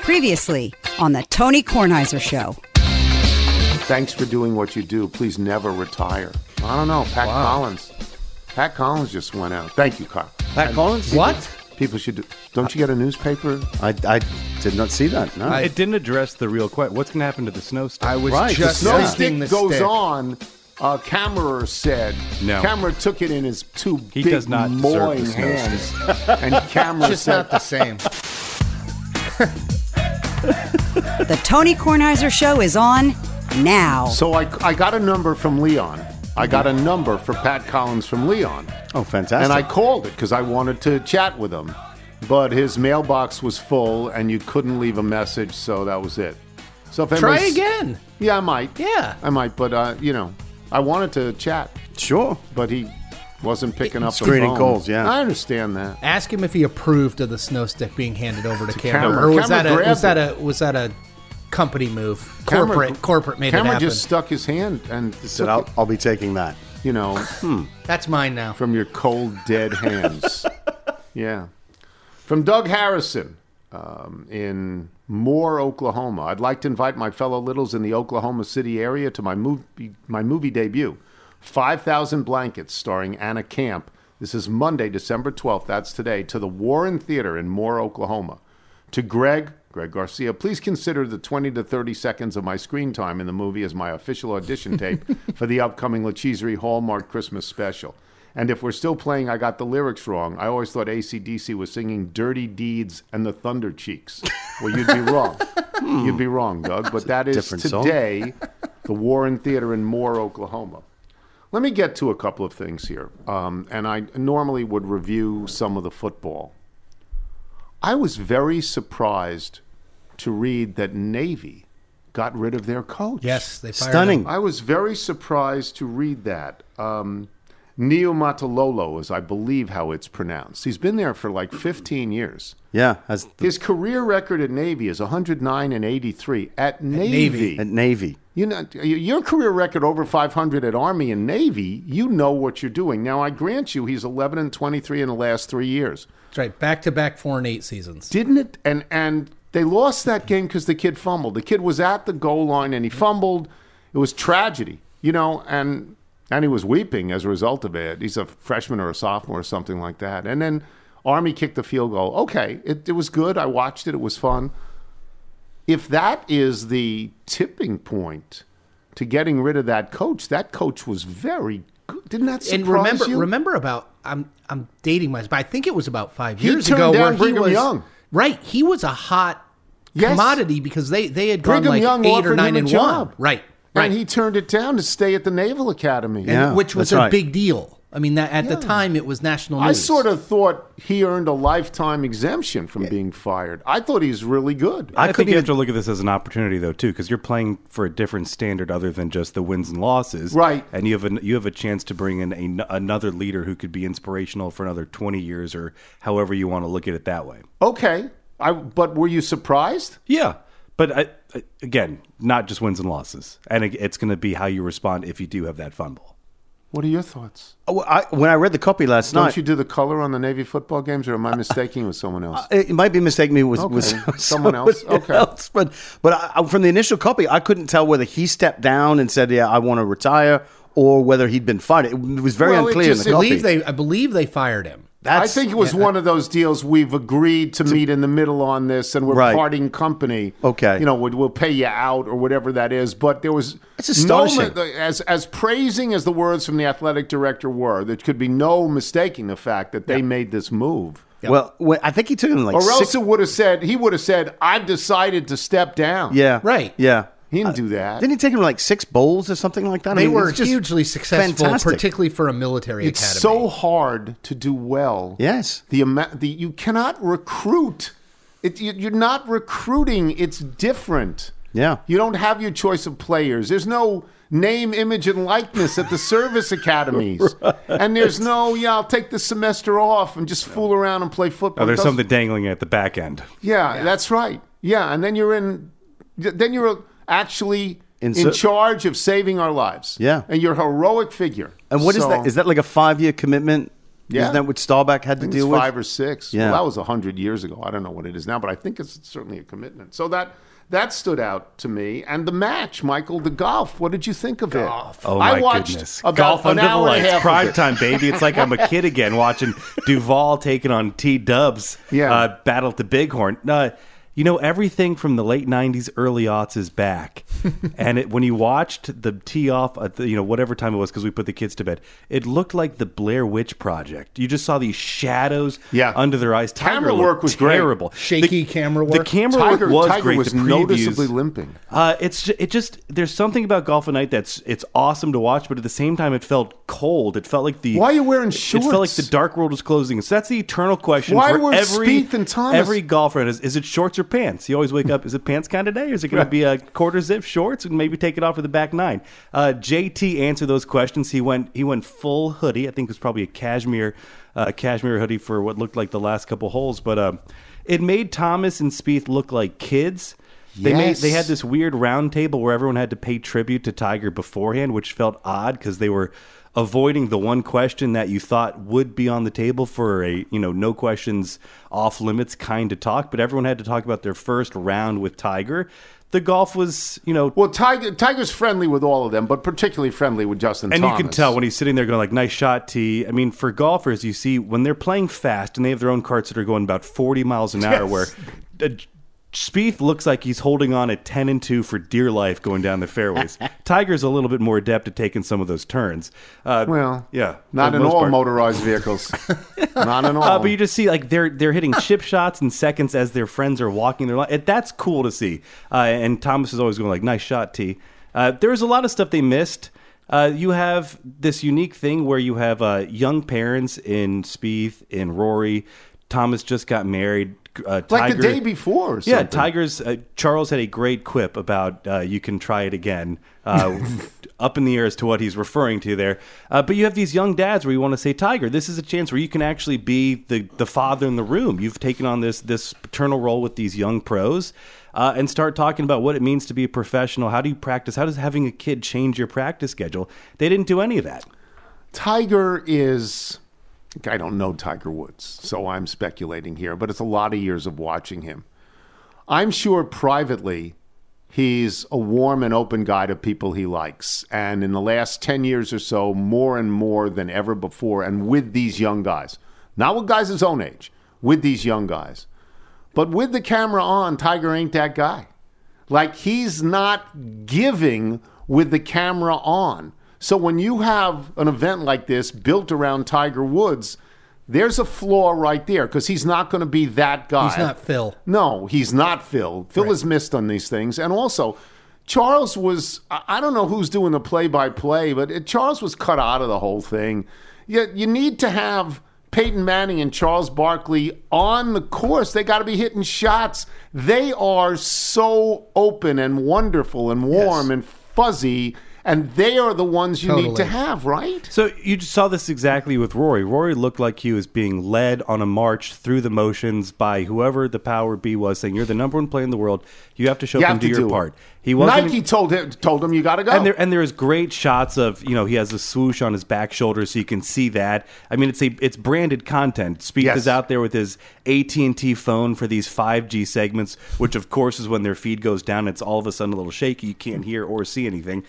Previously on the Tony Kornheiser Show. Thanks for doing what you do. Please never retire. I don't know. Pat Collins. Pat Collins just went out. Thank you, Carl. Pat Collins? What? People should do. Don't you get a newspaper? I did not see that. No. It didn't address the real question. What's going to happen to the snow stick? I was Right. just Snow thinking stick the goes stick. on. Kammerer said. No. Kammerer took it in his two He big does not deserve mowing the snow hands. And Kammerer Just said, not the same. The Tony Kornheiser Show is on now. So I got a number from Leon. I got a number for Pat Collins from Leon. Oh, fantastic. And I called it because I wanted to chat with him. But his mailbox was full and you couldn't leave a message, so that was it. So if Try anybody's- again. Yeah, I might. Yeah. I might, but, I wanted to chat, Sure. but he wasn't picking up the Screening phone. calls, yeah. I understand that. Ask him if he approved of the snow stick being handed over to Cameron, Cameron. or was Cameron was that a company move? Cameron- Corporate made it Cameron happen. just stuck his hand and Said, took I'll be taking that. it, That's mine now. from your cold, dead hands. Yeah. From Doug Harrison in Moore, Oklahoma. I'd like to invite my fellow littles in the Oklahoma City area to my movie debut, 5,000 Blankets, starring Anna Camp. This is Monday, December 12th. That's today, to the Warren Theater in Moore, Oklahoma. To Greg Garcia, please consider the 20 to 30 seconds of my screen time in the movie as my official audition tape for the upcoming Lacheserie Hallmark Christmas special. And if we're still playing I Got the Lyrics Wrong, I always thought AC/DC was singing Dirty Deeds and the Thunder Cheeks. Well, you'd be wrong. You'd be wrong, Doug. But that is different song. today, the Warren Theater in Moore, Oklahoma. Let me get to a couple of things here. And I normally would review some of the football. I was very surprised to read that Navy got rid of their coach. Yes, they fired Stunning. him. I was very surprised to read that. Neomatololo is, I believe, how it's pronounced. He's been there for like 15 years. Yeah. His career record at Navy is 109 and 83 at Navy. At Navy. You know, your career record over 500 at Army and Navy, you know what you're doing. Now, I grant you, he's 11 and 23 in the last 3 years. That's right. Back-to-back 4-8 seasons. Didn't it? And they lost that game because the kid fumbled. The kid was at the goal line and he fumbled. It was tragedy, and he was weeping as a result of it. He's a freshman or a sophomore or something like that. And then Army kicked the field goal. Okay, it was good. I watched it. It was fun. If that is the tipping point to getting rid of that coach was very good. Didn't that surprise And you? remember about I'm dating myself, but I think it was about 5 He years turned ago down where he Brigham was Young. right. He was a hot Yes. commodity because they had gone Brigham like Young 8 or offered 9 him a and job. 1. Right. And he turned it down to stay at the Naval Academy. Yeah. Which was that's a right. big deal. I mean, that at the time it was national news. I sort of thought he earned a lifetime exemption from being fired. I thought he's really good. I think couldn't you have even- to look at this as an opportunity, though, too, because you're playing for a different standard other than just the wins and losses. Right. And you have a chance to bring in another leader who could be inspirational for another 20 years or however you want to look at it that way. Okay. But were you surprised? Yeah. But, again, not just wins and losses. And it's going to be how you respond if you do have that fumble. What are your thoughts? Oh, when I read the copy last Don't night, you do the color on the Navy football games, or am I mistaking with someone else? it might be mistaking me with Someone else. Okay. else, but from the initial copy, I couldn't tell whether he stepped down and said, "Yeah, I want to retire," or whether he'd been fired. It was very Well, it unclear in just- the copy. I believe they fired him. I think it was one of those deals we've agreed to meet in the middle on this, and we're Right. parting company. Okay. We'll pay you out or whatever that is. But there was It's astonishing. as praising as the words from the athletic director were, there could be no mistaking the fact that they made this move. Well, I think he took him like Or else 6. he would have said, I've decided to step down. Yeah, Right. Yeah, He didn't do that. didn't he take him like 6 bowls or something like that? They were it's just hugely successful, fantastic. particularly for a military It's academy. so hard to do well. Yes. You cannot recruit. You're not recruiting. It's different. Yeah. You don't have your choice of players. There's no name, image, and likeness at the service academies. Right. And there's no, I'll take the semester off and just fool around and play football. Oh, there's something dangling at the back end. Yeah, that's right. Yeah, and then you're actually in charge of saving our lives. Yeah. And you're a heroic figure. And what is that? Is that like a 5-year commitment? Yeah. Isn't that what Staubach had I to think deal it's with? 5 or 6. Yeah. Well, that was 100 years ago. I don't know what it is now, but I think it's certainly a commitment. So that stood out to me. And the match, Michael, the golf. What did you think of it? Oh, I my watched goodness. about Golf an under the hour and a lights. half of Prime it. time, baby. It's like I'm a kid again watching Duval taking on T-Dubs battle at the Bighorn. Everything from the late 90s, early aughts is back. And when you watched the tee off at whatever time it was, because we put the kids to bed, it looked like the Blair Witch Project. You just saw these shadows under their eyes. Camera work was terrible. Shaky camera work. The camera work was Tiger great. was The previews, noticeably limping. There's something about Golf at Night it's awesome to watch, but at the same time it felt cold. It felt like Why are you wearing shorts? It felt like the dark world was closing. So that's the eternal question Why for were Spieth and Thomas? every golfer. Is it shorts or pants? You always wake up, is it pants kind of day? Or is it going to be a quarter zip shorts and maybe take it off for the back nine? JT answered those questions. He went full hoodie. I think it was probably a cashmere hoodie for what looked like the last couple holes. But it made Thomas and Spieth look like kids. They had this weird round table where everyone had to pay tribute to Tiger beforehand, which felt odd because they were avoiding the one question that you thought would be on the table for a no questions off limits kind of talk. But everyone had to talk about their first round with Tiger. The golf was, Well, Tiger's friendly with all of them, but particularly friendly with Justin and Thomas. you can tell when he's sitting there going like, nice shot, T. I mean, for golfers, you see when they're playing fast and they have their own carts that are going about 40 miles an hour, where Spieth looks like he's holding on at 10-2 for dear life going down the fairways. Tiger's a little bit more adept at taking some of those turns. Yeah, not for the in most all part. motorized vehicles. Not in all. But you just see like they're hitting chip shots in seconds as their friends are walking their line. That's cool to see. And Thomas is always going like, nice shot, T. There was a lot of stuff they missed. You have this unique thing where you have young parents in Spieth, in Rory. Thomas just got married. like Tiger, the day before or something. Yeah, Tiger's Charles had a great quip about you can try it again. Up in the air as to what he's referring to there. But you have these young dads where you want to say, Tiger, this is a chance where you can actually be the father in the room. You've taken on this paternal role with these young pros and start talking about what it means to be a professional. How do you practice? How does having a kid change your practice schedule? They didn't do any of that. Tiger is... I don't know Tiger Woods, so I'm speculating here, but it's a lot of years of watching him. I'm sure privately he's a warm and open guy to people he likes. And in the last 10 years or so, more and more than ever before, and with these young guys. Not with guys his own age, with these young guys. But with the camera on, Tiger ain't that guy. Like, he's not giving with the camera on. So when you have an event like this built around Tiger Woods, there's a flaw right there because he's not going to be that guy. He's not Phil. No, he's not Phil. Phil Right. has missed on these things. And also, Charles was, I don't know who's doing the play-by-play, but Charles was cut out of the whole thing. You need to have Peyton Manning and Charles Barkley on the course. They got to be hitting shots. They are so open and wonderful and warm and fuzzy. And they are the ones you need to have, right? So you just saw this exactly with Rory. Rory looked like he was being led on a march through the motions by whoever the power be was, saying, you're the number one player in the world. You have to show up and do your part. He wasn't, Nike told him you got to go. And there's great shots of, he has a swoosh on his back shoulder so you can see that. I mean, it's branded content. Spieth is out there with his AT&T phone for these 5G segments, which of course is when their feed goes down. It's all of a sudden a little shaky. You can't hear or see anything.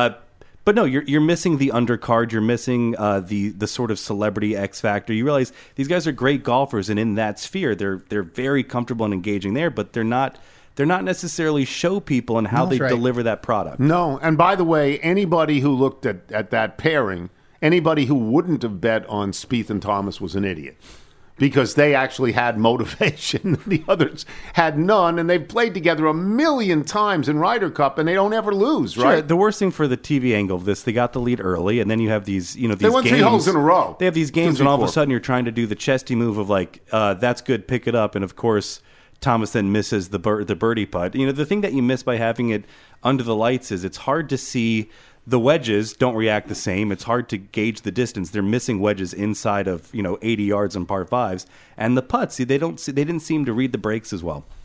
But no, you're missing the undercard. You're missing the sort of celebrity X factor. You realize these guys are great golfers, and in that sphere, they're very comfortable and engaging there. But they're not necessarily show people in how they deliver that product. No, and by the way, anybody who looked at that pairing, anybody who wouldn't have bet on Spieth and Thomas was an idiot. Because they actually had motivation. The others had none, and they've played together a million times in Ryder Cup, and they don't ever lose, right? Sure. The worst thing for the TV angle of this, they got the lead early, and then you have these, these they won games. 3 holes in a row. They have these games, and all of a sudden you're trying to do the chesty move of like, that's good, pick it up, and of course Thomas then misses the birdie putt. The thing that you miss by having it under the lights is it's hard to see. The wedges don't react the same. It's hard to gauge the distance. They're missing wedges inside of 80 yards on par 5s, and the putts. They didn't seem to read the breaks as well.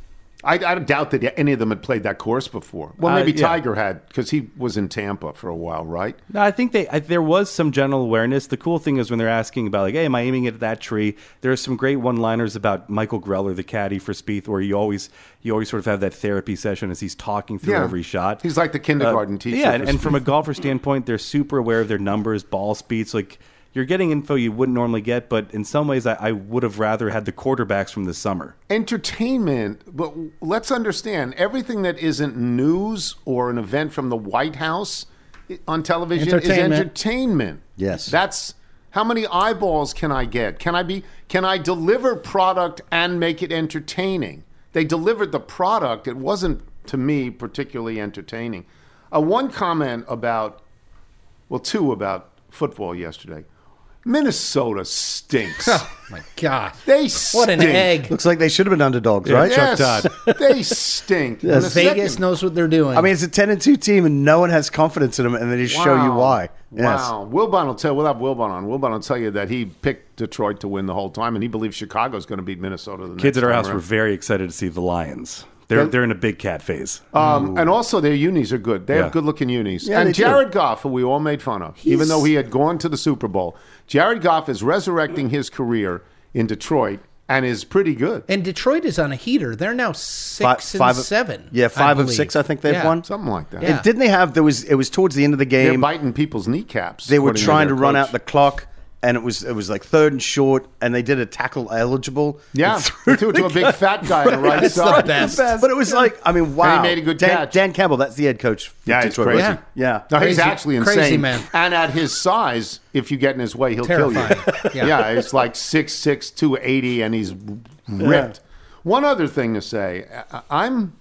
I doubt that any of them had played that course before. Well, maybe yeah. Tiger had, because he was in Tampa for a while, right? No, I think there was some general awareness. The cool thing is when they're asking about, like, hey, am I aiming at that tree? There are some great one-liners about Michael Greller, the caddy for Spieth, where you always sort of have that therapy session as he's talking through every shot. He's like the kindergarten teacher. Yeah, for and from a Spieth. golfer standpoint, they're super aware of their numbers, ball speeds. Like, you're getting info you wouldn't normally get, but in some ways, I would have rather had the quarterbacks from the summer. Entertainment, but let's understand, everything that isn't news or an event from the White House on television is entertainment. Yes. That's how many eyeballs can I get? Can I deliver product and make it entertaining? They delivered the product. It wasn't, to me, particularly entertaining. One comment about, well, two about football yesterday. Minnesota stinks. Oh, my God. They stink. What an egg. Looks like they should have been underdogs, right? Yes, Chuck they stink. Yes. In the Vegas second- knows what they're doing. I mean, it's a 10-2 team, and no one has confidence in them, and they just show you why. Yes. Wow. Wilbon will tell. We'll have Wilbon on. Wilbon will tell you that he picked Detroit to win the whole time, and he believes Chicago's going to beat Minnesota. The Kids next at our time house around. were very excited to see the Lions. They're in a big cat phase. And also, their unis are good. They Yeah. have good-looking unis. Yeah, and they do. Jared Goff, who we all made fun of, even though he had gone to the Super Bowl, Jared Goff is resurrecting his career in Detroit and is pretty good. and Detroit is on a heater. They're now 6 and Five- 7. Yeah, I 5 of believe. 6, I think they've Yeah. won. Something like that. Yeah. And didn't they have? It was towards the end of the They're game. biting people's kneecaps. They were according trying to their run coach. out the clock, and it was like 3rd and short, and they did a tackle eligible. Yeah, And they threw it to a big fat guy on the right That's the side. best. But it was like, I mean, wow. made a good Dan, catch. Dan Campbell, that's the head coach for Yeah, he's Detroit. crazy. wasn't he? Yeah. No, he's Crazy- actually insane. crazy man. And at his size, if you get in his way, he'll kill you. Terrifying. Yeah. Yeah. It's like 6'6", 280, and he's ripped. One other thing to say, I'm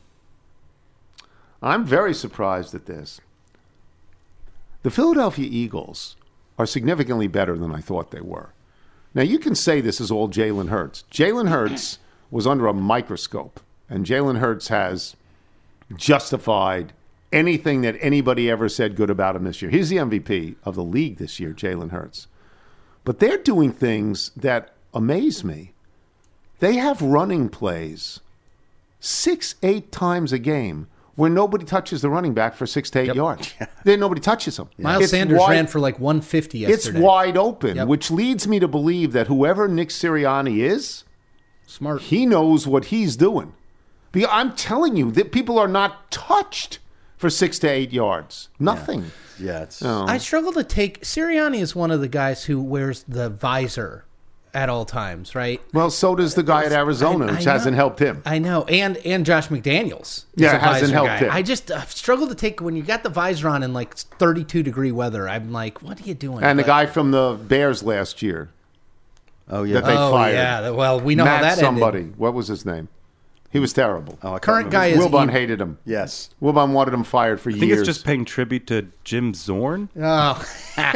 very surprised at this. The Philadelphia Eagles are significantly better than I thought they were. Now, you can say this is all Jalen Hurts. Jalen Hurts was under a microscope, and Jalen Hurts has justified anything that anybody ever said good about him this year. He's the MVP of the league this year, Jalen Hurts. But they're doing things that amaze me. They have running plays 6-8 times a game where nobody touches the running back for 6 to 8 yards. Then nobody touches him. Miles It's Sanders wide- ran for like 150 It's yesterday. wide open, Yep. which leads me to believe that whoever Nick Sirianni is, Smart. he knows what he's doing. I'm telling you that people are not touched for 6 to 8 yards. Nothing. Yeah, it's I struggle to take. Sirianni is one of the guys who wears the visor at all times, right? Well, so does the guy at Arizona, I which know. hasn't helped him. I know, and Josh McDaniels. is Yeah, a hasn't visor helped guy. him. I just struggle to take when you got the visor on in like 32-degree weather. I'm like, what are you doing? And the But- guy from the Bears last year oh yeah. that they oh fired. yeah, well we know Matt how that somebody. ended. What was his name? He was terrible. Oh, I can't Current remember. guy is Wilbon evil. hated him. Yes. Wilbon wanted him fired for I think years. it's just paying tribute to Jim Zorn. Oh,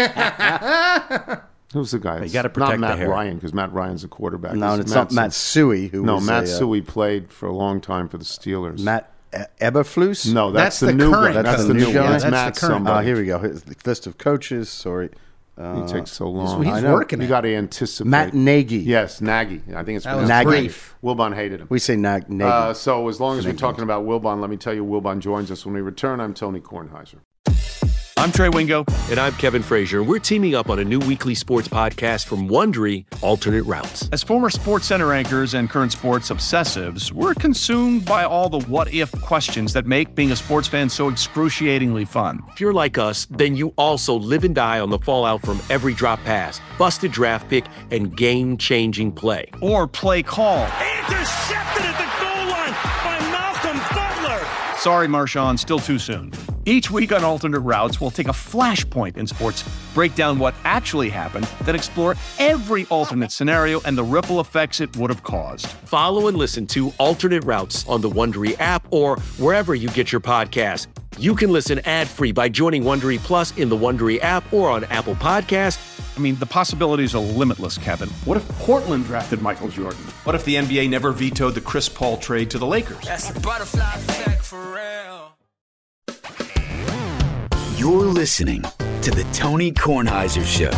Who's the guy? You gotta It's protect not the Matt hair. Ryan, because Matt Ryan's a quarterback. No, and it's not Matt Suey who No, was Matt a, Suey played for a long time for the Steelers. Matt Eberflus? No, that's That's the the new current guy. That's coach. the new Yeah, guy. It's that's Matt the current. somebody. Here we go. Here's the list of coaches. Sorry. He takes so long. he's I know. working You it. got to anticipate. Matt Nagy. Yes, Nagy. I think it's That was pronounced Nagy. brief. Wilbon hated him. We say Nagy. So as long as we're talking about Wilbon, let me tell you, Wilbon joins us when we return. I'm Tony Kornheiser. I'm Trey Wingo. And I'm Kevin Frazier. We're teaming up on a new weekly sports podcast from Wondery, Alternate Routes. As former Sports Center anchors and current sports obsessives, we're consumed by all the what-if questions that make being a sports fan so excruciatingly fun. If you're like us, then you also live and die on the fallout from every drop pass, busted draft pick, and game-changing play. Or play call. Intercepted at the goal line by Malcolm Butler. Sorry, Marshawn, still too soon. Each week on Alternate Routes, we'll take a flashpoint in sports, break down what actually happened, then explore every alternate scenario and the ripple effects it would have caused. Follow and listen to Alternate Routes on the Wondery app or wherever you get your podcasts. You can listen ad-free by joining Wondery Plus in the Wondery app or on Apple Podcasts. I mean, the possibilities are limitless, Kevin. What if Portland drafted Michael Jordan? What if the NBA never vetoed the Chris Paul trade to the Lakers? That's a butterfly effect for real. You're listening to the Tony Kornheiser Show.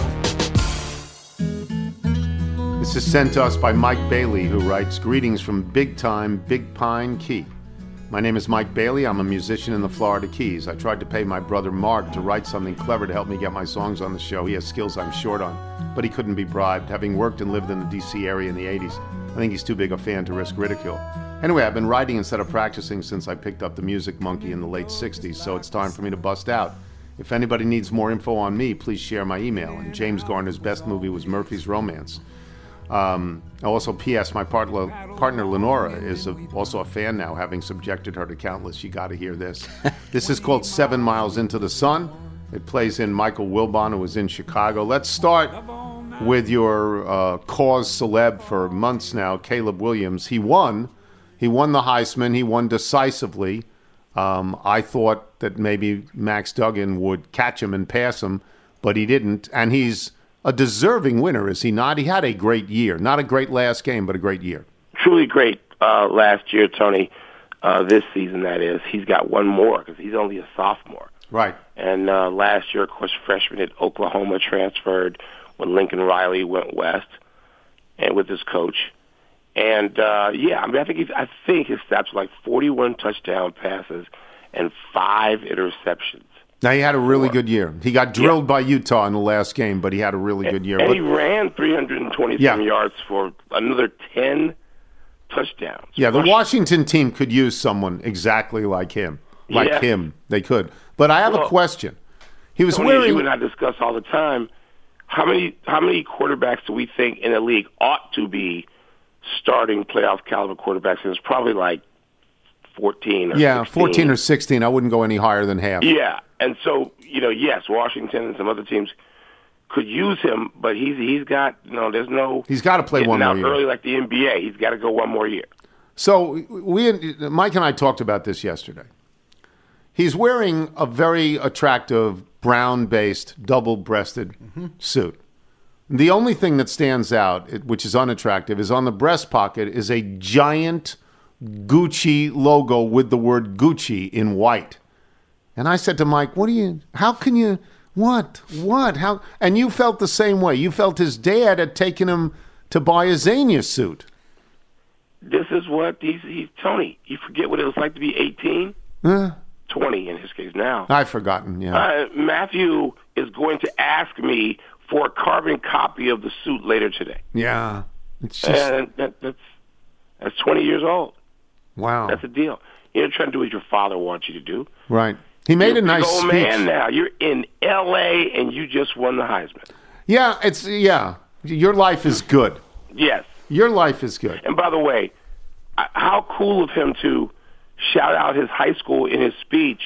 This is sent to us by Mike Bailey, who writes, "Greetings from Big Time, Big Pine Key. My name is Mike Bailey. I'm a musician in the Florida Keys. I tried to pay my brother Mark to write something clever to help me get my songs on the show. He has skills I'm short on, but he couldn't be bribed. Having worked and lived in the D.C. area in the 80s, I think he's too big a fan to risk ridicule. Anyway, I've been writing instead of practicing since I picked up the Music Monkey in the late 60s, so it's time for me to bust out. If anybody needs more info on me, please share my email. And James Garner's best movie was Murphy's Romance. Also, P.S. My partner Lenora is also a fan now, having subjected her to countless. You got to hear this. This is called 7 Miles into the Sun. It plays in Michael Wilbon, who was in Chicago. Let's start with your cause celeb for months now, Caleb Williams. He won the Heisman. He won decisively. I thought that maybe Max Duggan would catch him and pass him, but he didn't. And he's a deserving winner, is he not? He had a great year. Not a great last game, but a great year. Truly great last year, Tony. This season, that is. He's got one more because he's only a sophomore. Right. And last year, of course, freshman at Oklahoma transferred when Lincoln Riley went west and with his coach. And, I think his stats were like 41 touchdown passes and 5 interceptions. Now, he had a really good year. He got drilled by Utah in the last game, but he had a really good year. And he ran 327 yards for another 10 touchdowns. Yeah, the Washington team could use someone exactly like him. They could. But I have a question. He was Tony, wearing... You and I discuss all the time, how many quarterbacks do we think in the league ought to be starting playoff caliber quarterbacks? And it's probably like 14 or 16. 14 or 16. I wouldn't go any higher than half. Yeah. And so, yes, Washington and some other teams could use him, but he's got, there's no... He's got to play one more year. Early like the NBA. He's got to go one more year. So Mike and I talked about this yesterday. He's wearing a very attractive brown-based, double-breasted suit. The only thing that stands out, which is unattractive, is on the breast pocket is a giant Gucci logo with the word Gucci in white. And I said to Mike, how can you, what, how? And you felt the same way. You felt his dad had taken him to buy a Xenia suit. This is what he's Tony, you forget what it was like to be 18? 20 in his case now. I've forgotten, yeah. Matthew is going to ask me for a carbon copy of the suit later today. Yeah. It's just... And that's 20 years old. Wow. That's a deal. You're trying to do what your father wants you to do. Right. He made a nice speech. You're a man now. You're in L.A. and you just won the Heisman. Yeah, your life is good. Yes. Your life is good. And by the way, how cool of him to shout out his high school in his speech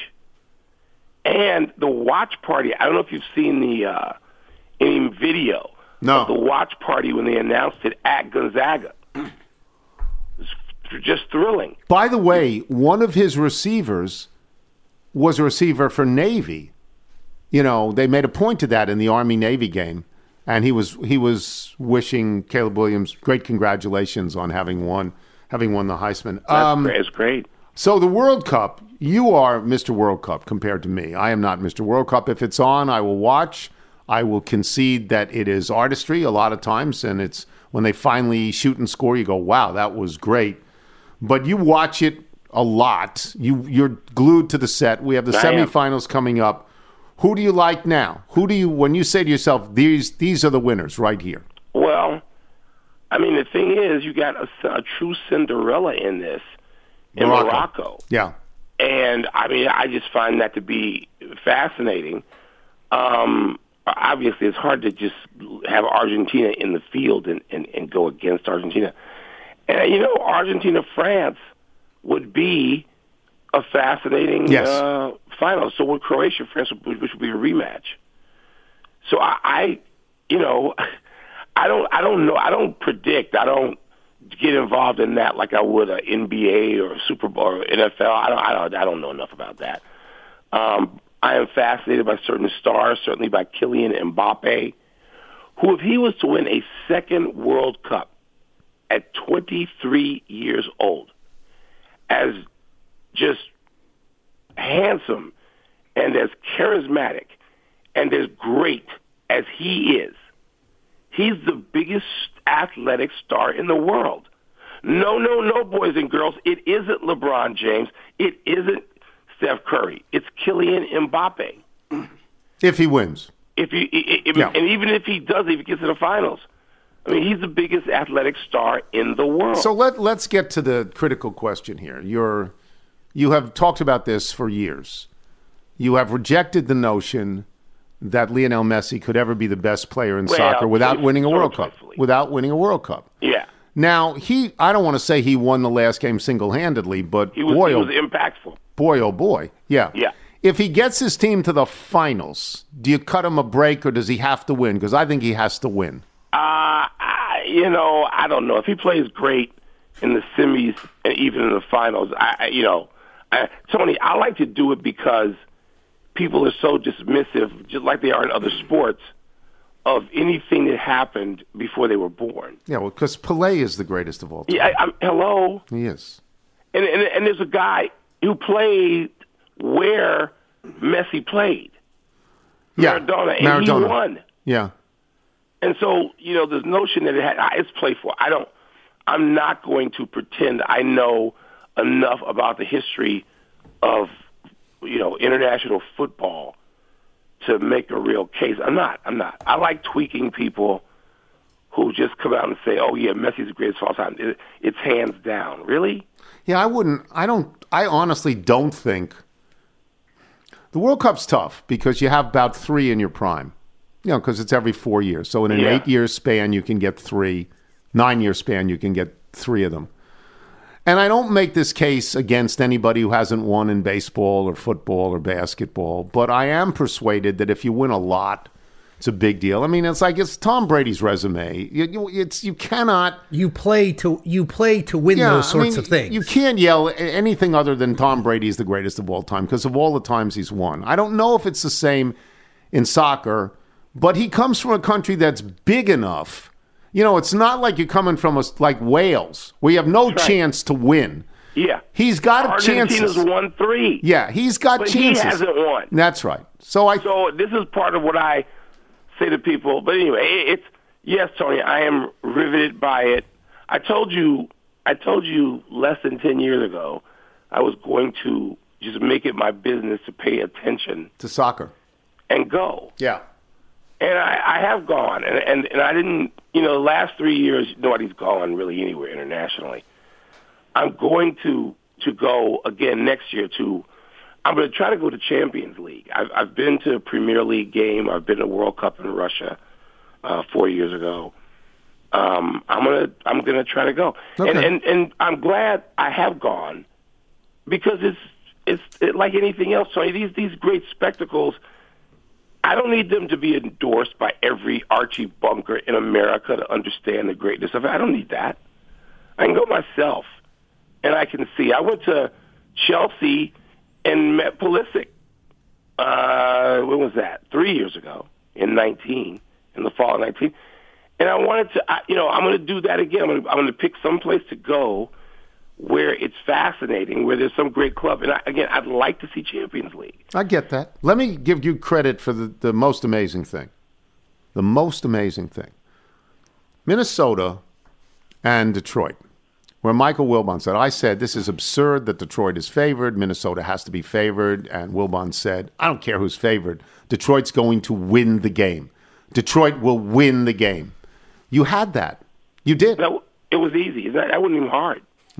and the watch party. I don't know if you've seen the any video of the watch party when they announced it at Gonzaga. It was just thrilling. By the way, one of his receivers was a receiver for Navy. They made a point to that in the Army-Navy game, and he was wishing Caleb Williams great congratulations on having won the Heisman. That's great. So the World Cup, you are Mr. World Cup compared to me. I am not Mr. World Cup. If it's on, I will watch. I will concede that it is artistry a lot of times, and it's when they finally shoot and score, you go, wow, that was great. But you watch it a lot. You're glued to the set. We have the semifinals coming up. Who do you like now? When you say to yourself, these are the winners right here? Well, I mean, the thing is, you got a true Cinderella in this, in Morocco. Yeah. And, I mean, I just find that to be fascinating. Obviously, it's hard to just have Argentina in the field and go against Argentina. And, Argentina-France would be a fascinating final. So would Croatia-France, which would be a rematch. So I don't know. I don't predict. I don't get involved in that like I would a NBA or a Super Bowl or NFL. I don't know enough about that. I am fascinated by certain stars, certainly by Kylian Mbappe, who, if he was to win a second World Cup at 23 years old, as just handsome and as charismatic and as great as he is, he's the biggest athletic star in the world. No, boys and girls. It isn't LeBron James. It isn't Steph Curry. It's Kylian Mbappe. If he wins. And even if he does, if he gets to the finals, I mean, he's the biggest athletic star in the world. So let's get to the critical question here. You have talked about this for years. You have rejected the notion that Lionel Messi could ever be the best player in soccer without winning a World Cup. Without winning a World Cup. Yeah. Now, I don't want to say he won the last game single-handedly, but he was impactful. Boy, oh boy. Yeah. Yeah. If he gets his team to the finals, do you cut him a break or does he have to win? Because I think he has to win. I don't know. If he plays great in the semis and even in the finals, Tony, I like to do it because people are so dismissive, just like they are in other sports, of anything that happened before they were born. Yeah, well, because Pelé is the greatest of all time. Yeah, hello? He is. And there's a guy who played where Messi played. Yeah, Maradona. And he won. Yeah. And so, this notion that it's playful. I'm not going to pretend I know enough about the history of, international football to make a real case. I'm not. I like tweaking people who just come out and say, oh, yeah, Messi's the greatest of all time. It's hands down. Really? Yeah, I honestly don't think. The World Cup's tough because you have about 3 in your prime. Because it's every 4 years. So in an 8-year span, you can get 3. 9-year span, you can get 3 of them. And I don't make this case against anybody who hasn't won in baseball or football or basketball, but I am persuaded that if you win a lot, it's a big deal. I mean, it's Tom Brady's resume. You cannot. You play to win those sorts of things. You can't yell anything other than Tom Brady's the greatest of all time because of all the times he's won. I don't know if it's the same in soccer, but he comes from a country that's big enough. It's not like you're coming from like Wales, where you have no chance to win. Yeah. He's got chances. Argentina's won 3. Yeah, he's got chances. He hasn't won. That's right. So this is part of what I say to people. But anyway, yes, Tony, I am riveted by it. I told you less than 10 years ago I was going to just make it my business to pay attention to soccer and go. Yeah. And I have gone, and I didn't, the last 3 years, nobody's gone really anywhere internationally. I'm going to go again next year I'm going to try to go to Champions League. I've been to a Premier League game. I've been to World Cup in Russia 4 years ago. I'm gonna try to go, okay. and I'm glad I have gone because it's like anything else. So these great spectacles. I don't need them to be endorsed by every Archie Bunker in America to understand the greatness of it. I don't need that. I can go myself, and I can see. I went to Chelsea and met Pulisic. When was that? 3 years ago, in the fall of 19. And I wanted to, I'm going to do that again. I'm going to pick some place to go where it's fascinating, where there's some great club. And I'd like to see Champions League. I get that. Let me give you credit for the most amazing thing. The most amazing thing. Minnesota and Detroit, where Michael Wilbon said, I said, this is absurd that Detroit is favored. Minnesota has to be favored. And Wilbon said, I don't care who's favored. Detroit's going to win the game. Detroit will win the game. You had that. You did. No, it was easy. That wasn't even hard.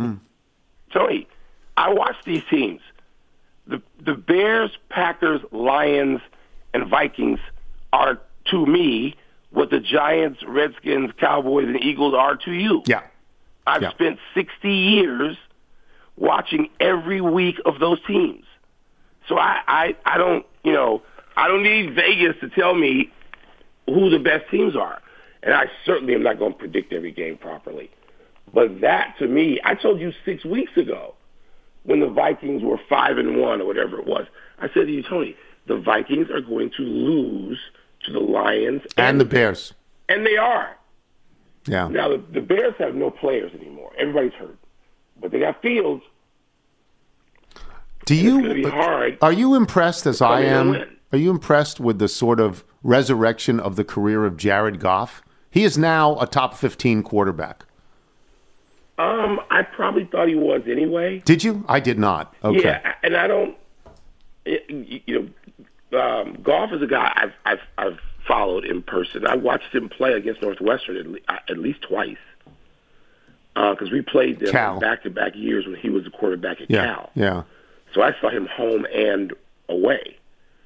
Tony, I watched these teams. The Bears, Packers, Lions, and Vikings are, to me, what the Giants, Redskins, Cowboys, and Eagles are to you. Yeah. I've spent 60 years watching every week of those teams. So I don't, I don't need Vegas to tell me who the best teams are. And I certainly am not going to predict every game properly. But that, to me, I told you 6 weeks ago when the Vikings were 5-1 or whatever it was. I said to you, Tony, the Vikings are going to lose to the Lions and the Bears. And they are. Yeah. Now, the Bears have no players anymore. Everybody's hurt. But they got Fields. It's going to be hard. Are you impressed, as I am? Are you impressed with the sort of resurrection of the career of Jared Goff? He is now a top 15 quarterback. I probably thought he was anyway. Did you? I did not. Okay. Yeah, and I don't. Goff is a guy I've followed in person. I watched him play against Northwestern at least twice because we played them back-to-back years when he was the quarterback at Cal. Yeah. So I saw him home and away.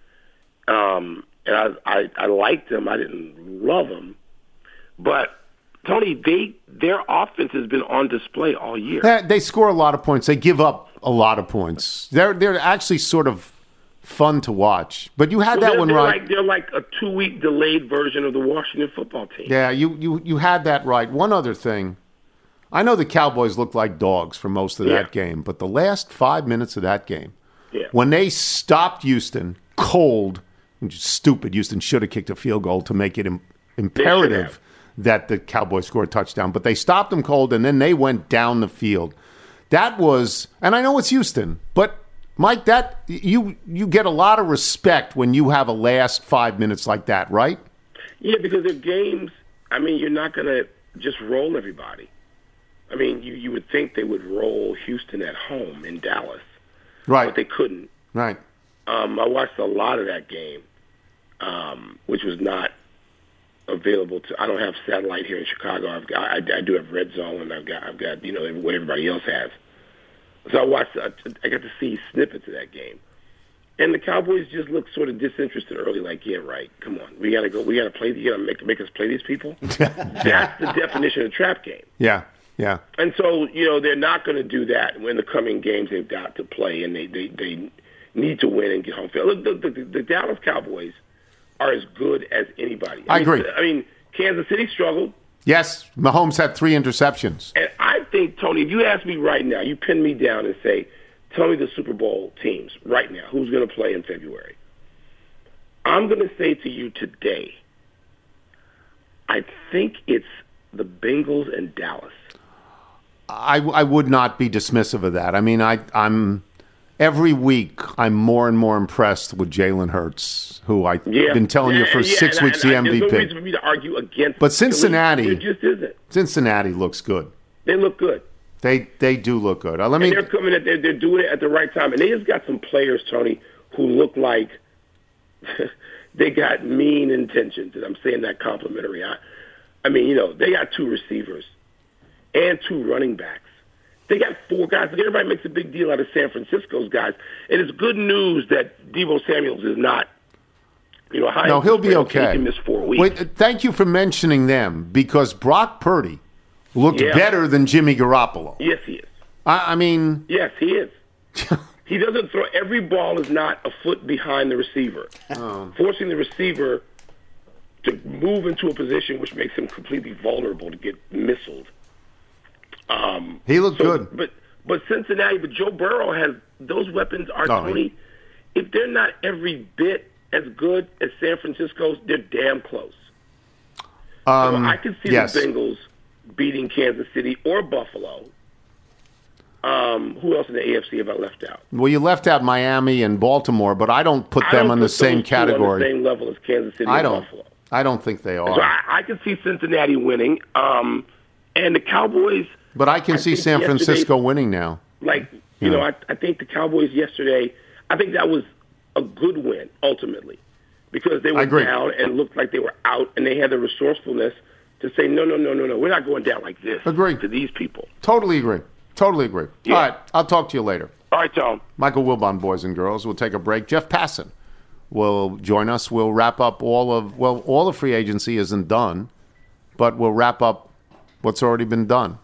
And I liked him. I didn't love him, but Tony, their offense has been on display all year. They score a lot of points. They give up a lot of points. They're actually sort of fun to watch. But you had that one right. They're like a 2-week delayed version of the Washington football team. Yeah, you had that right. One other thing. I know the Cowboys looked like dogs for most of that game, but the last 5 minutes of that game, when they stopped Houston cold, which is stupid. Houston should have kicked a field goal to make it imperative that the Cowboys score a touchdown. But they stopped them cold, and then they went down the field. That was, and I know it's Houston, but Mike, that you get a lot of respect when you have a last 5 minutes like that, right? Yeah, because they're games. I mean, you're not going to just roll everybody. I mean, you would think they would roll Houston at home in Dallas, right? But they couldn't. Right. I watched a lot of that game, which was not available to. I don't have satellite here in Chicago. I do have Red Zone, and I've got what everybody else has. So I got to see snippets of that game, and the Cowboys just looked sort of disinterested early. Like, yeah, right. Come on, we got to go. We got to play. You got to make us play these people. That's the definition of trap game. Yeah. Yeah. And so, they're not going to do that in the coming games they've got to play, and they need to win and get home field. Look, the Dallas Cowboys are as good as anybody. I agree. I mean, Kansas City struggled. Yes, Mahomes had 3 interceptions. And I think, Tony, if you ask me right now, you pin me down and say, tell me the Super Bowl teams right now, who's going to play in February. I'm going to say to you today, I think it's the Bengals and Dallas. I would not be dismissive of that. I mean, I'm every week I'm more and more impressed with Jalen Hurts, who I've been telling you for 6 weeks the MVP. There's no reason for me to argue against. But Cincinnati, there just isn't. Cincinnati looks good. They look good. They do look good. They're coming at they're doing it at the right time, and they just got some players, Tony, who look like they got mean intentions, and I'm saying that complimentary. I mean, they got 2 receivers and 2 running backs. They got 4 guys. Everybody makes a big deal out of San Francisco's guys. And it's good news that Deebo Samuels is not, high. No, he'll be okay. He missed 4 weeks. Wait, thank you for mentioning them, because Brock Purdy looked better than Jimmy Garoppolo. Yes, he is. I mean... Yes, he is. He doesn't throw... Every ball is not a foot behind the receiver. Forcing the receiver to move into a position which makes him completely vulnerable to get missiled. He looked good. But Cincinnati, but Joe Burrow has... Those weapons are, Tony... If they're not every bit as good as San Francisco's, they're damn close. So I could see the Bengals beating Kansas City or Buffalo. Who else in the AFC have I left out? Well, you left out Miami and Baltimore, but I don't put them on the same category. On the same level as Kansas City and Buffalo. I don't think they are. So I could see Cincinnati winning, and the Cowboys. But I can see San Francisco winning now. I think the Cowboys yesterday, I think that was a good win, ultimately, because they were down and looked like they were out, and they had the resourcefulness to say, no, we're not going down like this to these people. Totally agree. Yeah. All right, I'll talk to you later. All right, Tom. Michael Wilbon, boys and girls. We'll take a break. Jeff Passan will join us. We'll wrap up all the free agency isn't done, but we'll wrap up what's already been done.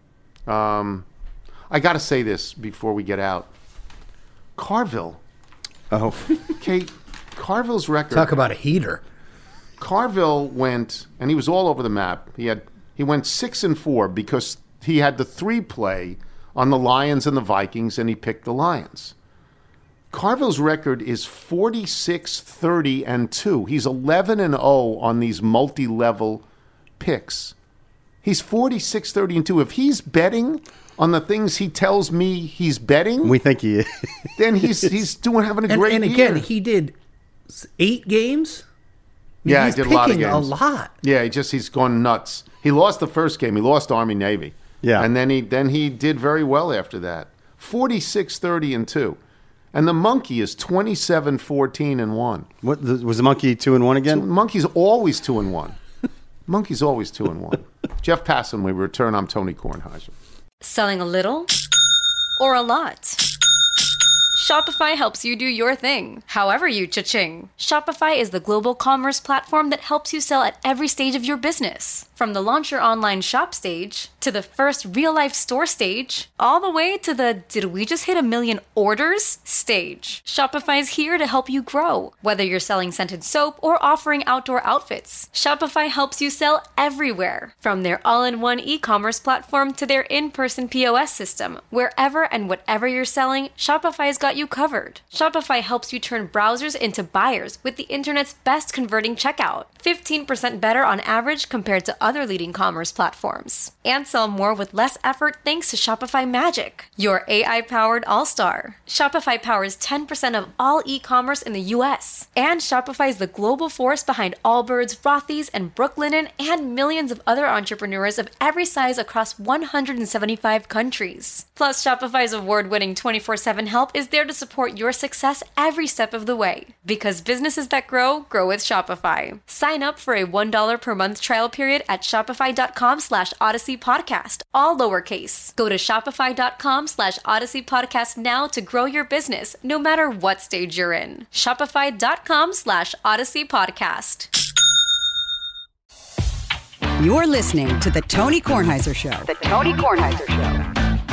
I got to say this before we get out. Carville. Oh. Kate, Carville's record. Talk about a heater. Carville went, and he was all over the map. He went 6-4 because he had the 3-play on the Lions and the Vikings, and he picked the Lions. Carville's record is 46-30-2. He's 11-0 on these multi-level picks. He's 46-30-2. If he's betting on the things he tells me he's betting, we think he is. Then he's having a great year. And again, he did 8 games. He did a lot of games. A lot. Yeah, he's gone nuts. He lost the first game. He lost Army-Navy. Yeah. And then he did very well after that. 46-30-2. And the Monkey is 27-14-1. What was the Monkey 2-1 again? Monkey's always 2-1. Monkey's always 2-1. Jeff Passan, we return. I'm Tony Kornheiser. Selling a little or a lot? Shopify helps you do your thing, however you cha-ching. Shopify is the global commerce platform that helps you sell at every stage of your business. From the launch your online shop stage, to the first real-life store stage, all the way to the did we just hit 1 million orders stage. Shopify's here to help you grow. Whether you're selling scented soap or offering outdoor outfits, Shopify helps you sell everywhere. From their all-in-one e-commerce platform to their in-person POS system, wherever and whatever you're selling, Shopify's got you covered. Shopify helps you turn browsers into buyers with the internet's best converting checkout. 15% better on average compared to other leading commerce platforms. And sell more with less effort thanks to Shopify Magic, your AI-powered all-star. Shopify powers 10% of all e-commerce in the U.S. And Shopify is the global force behind Allbirds, Rothy's, and Brooklinen, and millions of other entrepreneurs of every size across 175 countries. Plus, Shopify's award-winning 24/7 help is there to support your success every step of the way. Because businesses that grow, grow with Shopify. Sign up for a $1 per month trial period at shopify.com/Odyssey Podcast, all lowercase. Go to shopify.com/Odyssey Podcast now to grow your business, no matter what stage you're in. Shopify.com/Odyssey Podcast. You're listening to The Tony Kornheiser Show. The Tony Kornheiser Show.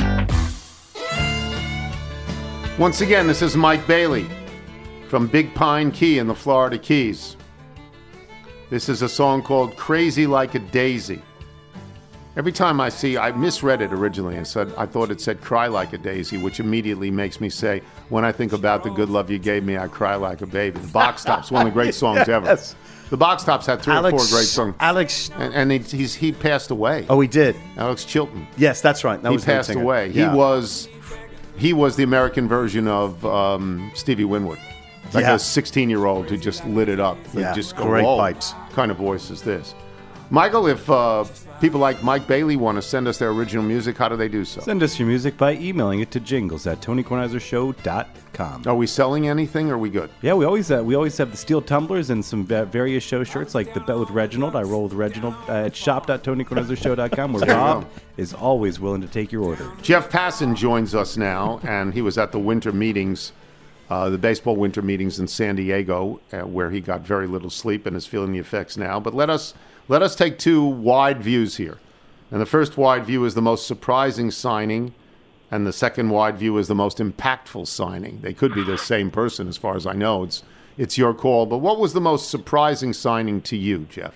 Once again, this is Mike Bailey from Big Pine Key in the Florida Keys. This is a song called Crazy Like a Daisy. Every time I misread it originally and I thought it said Cry Like a Daisy, which immediately makes me say, when I think about the good love you gave me, I cry like a baby. The Box Tops, one of the great songs ever. Yes. The Box Tops had 3 or 4 great songs. Alex. And he passed away. Oh, he did? Alex Chilton. Yes, that's right. He passed away. Yeah. He was the American version of Stevie Winwood. Like a 16-year-old who just lit it up. Yeah, just great pipes. Kind of voice is this. Michael, if people like Mike Bailey want to send us their original music, how do they do so? Send us your music by emailing it to jingles@tonykornheisershow.com. Are we selling anything, or are we good? Yeah, we always have the steel tumblers and some various show shirts, like the Bet with Reginald. I roll with Reginald at shop.tonykornheisershow.com, where Rob is always willing to take your order. Jeff Passan joins us now, and he was at the winter meetings, the baseball winter meetings in San Diego, where he got very little sleep and is feeling the effects now. But let us take 2 wide views here. And the first wide view is the most surprising signing, and the second wide view is the most impactful signing. They could be the same person as far as I know. It's your call. But what was the most surprising signing to you, Jeff?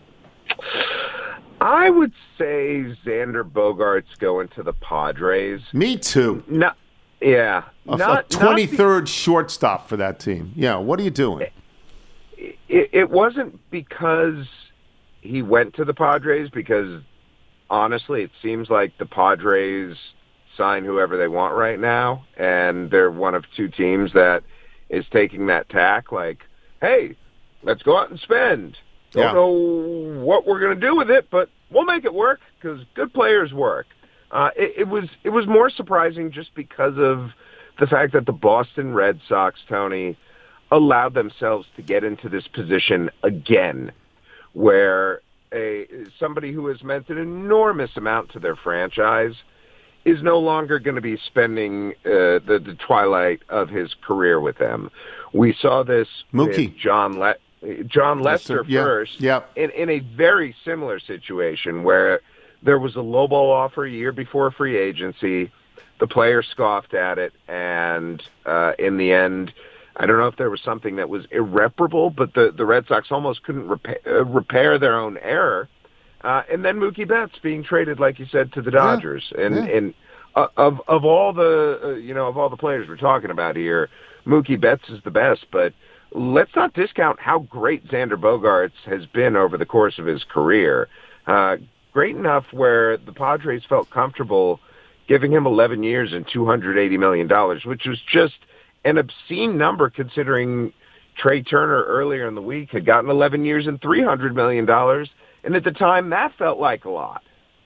I would say Xander Bogaerts going to the Padres. Me too. No, yeah. A 23rd shortstop for that team. Yeah, what are you doing? It wasn't because he went to the Padres, because honestly, it seems like the Padres sign whoever they want right now, and they're one of 2 teams that is taking that tack, like, hey, let's go out and spend. Don't know what we're going to do with it, but we'll make it work, because good players work. It was more surprising just because of the fact that the Boston Red Sox, Tony, allowed themselves to get into this position again, where somebody who has meant an enormous amount to their franchise is no longer going to be spending the twilight of his career with them. We saw this Mookie. with John Lester first, in a very similar situation where there was a lowball offer a year before free agency. The player scoffed at it, and in the end, I don't know if there was something that was irreparable, but the Red Sox almost couldn't repair their own error. And then Mookie Betts being traded, like you said, to the Dodgers. And of all the of all the players we're talking about here, Mookie Betts is the best. But let's not discount how great Xander Bogaerts has been over the course of his career. Great enough where the Padres felt comfortable giving him 11 years and $280 million, which was just an obscene number considering Trey Turner earlier in the week had gotten 11 years and $300 million. And at the time, that felt like a lot.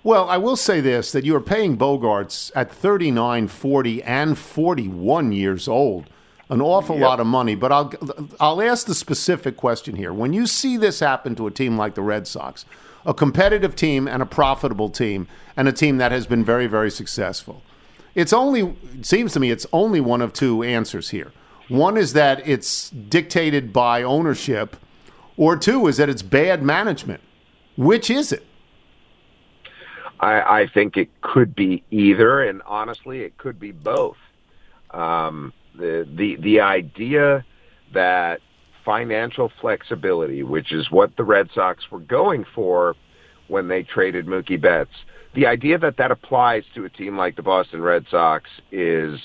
Well, I will say this, that you are paying Bogaerts at 39, 40, and 41 years old an awful lot of money. But I'll ask the specific question here. When you see this happen to a team like the Red Sox, a competitive team and a profitable team, and a team that has been very, very successful, it seems to me it's only one of two answers here. One is that it's dictated by ownership, or two is that it's bad management. Which is it? I think it could be either, and honestly, it could be both. The idea that financial flexibility, which is what the Red Sox were going for when they traded Mookie Betts, the idea that applies to a team like the Boston Red Sox is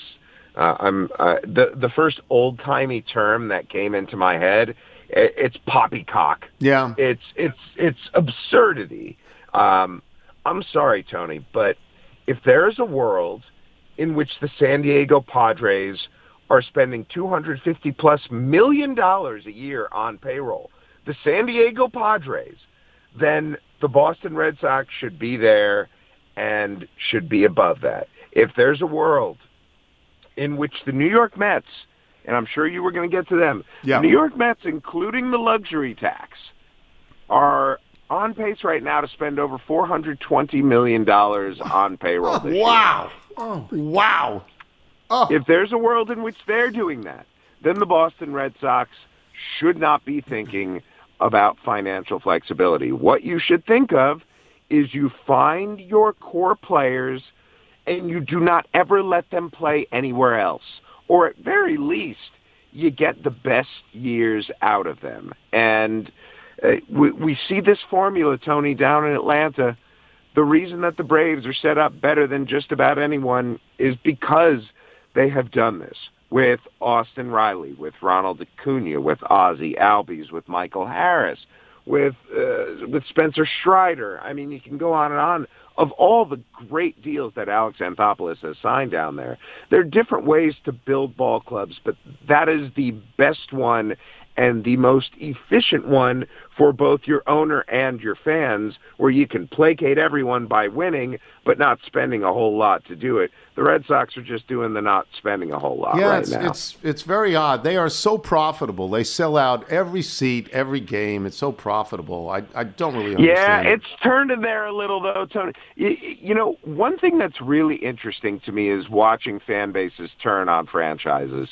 the first old-timey term that came into my head. It's poppycock. Yeah, it's absurdity. I'm sorry, Tony, but if there is a world in which the San Diego Padres are spending $250+ million a year on payroll, the San Diego Padres, then the Boston Red Sox should be there and should be above that. If there's a world in which the New York Mets, and I'm sure you were going to get to them, the New York Mets, including the luxury tax, are on pace right now to spend over $420 million on payroll this year. Oh, wow. Oh. If there's a world in which they're doing that, then the Boston Red Sox should not be thinking about financial flexibility. What you should think of is you find your core players and you do not ever let them play anywhere else. Or at very least, you get the best years out of them. And we see this formula, Tony, down in Atlanta. The reason that the Braves are set up better than just about anyone is because they have done this with Austin Riley, with Ronald Acuna, with Ozzie Albies, with Michael Harris, with Spencer Strider. I mean, you can go on and on. Of all the great deals that Alex Anthopoulos has signed down there, there are different ways to build ball clubs, but that is the best one and the most efficient one for both your owner and your fans, where you can placate everyone by winning, but not spending a whole lot to do it. The Red Sox are just doing the not spending a whole lot right now. It's very odd. They are so profitable. They sell out every seat, every game. It's so profitable. I don't really understand. Yeah, it's turned in there a little, though, Tony. You know, one thing that's really interesting to me is watching fan bases turn on franchises.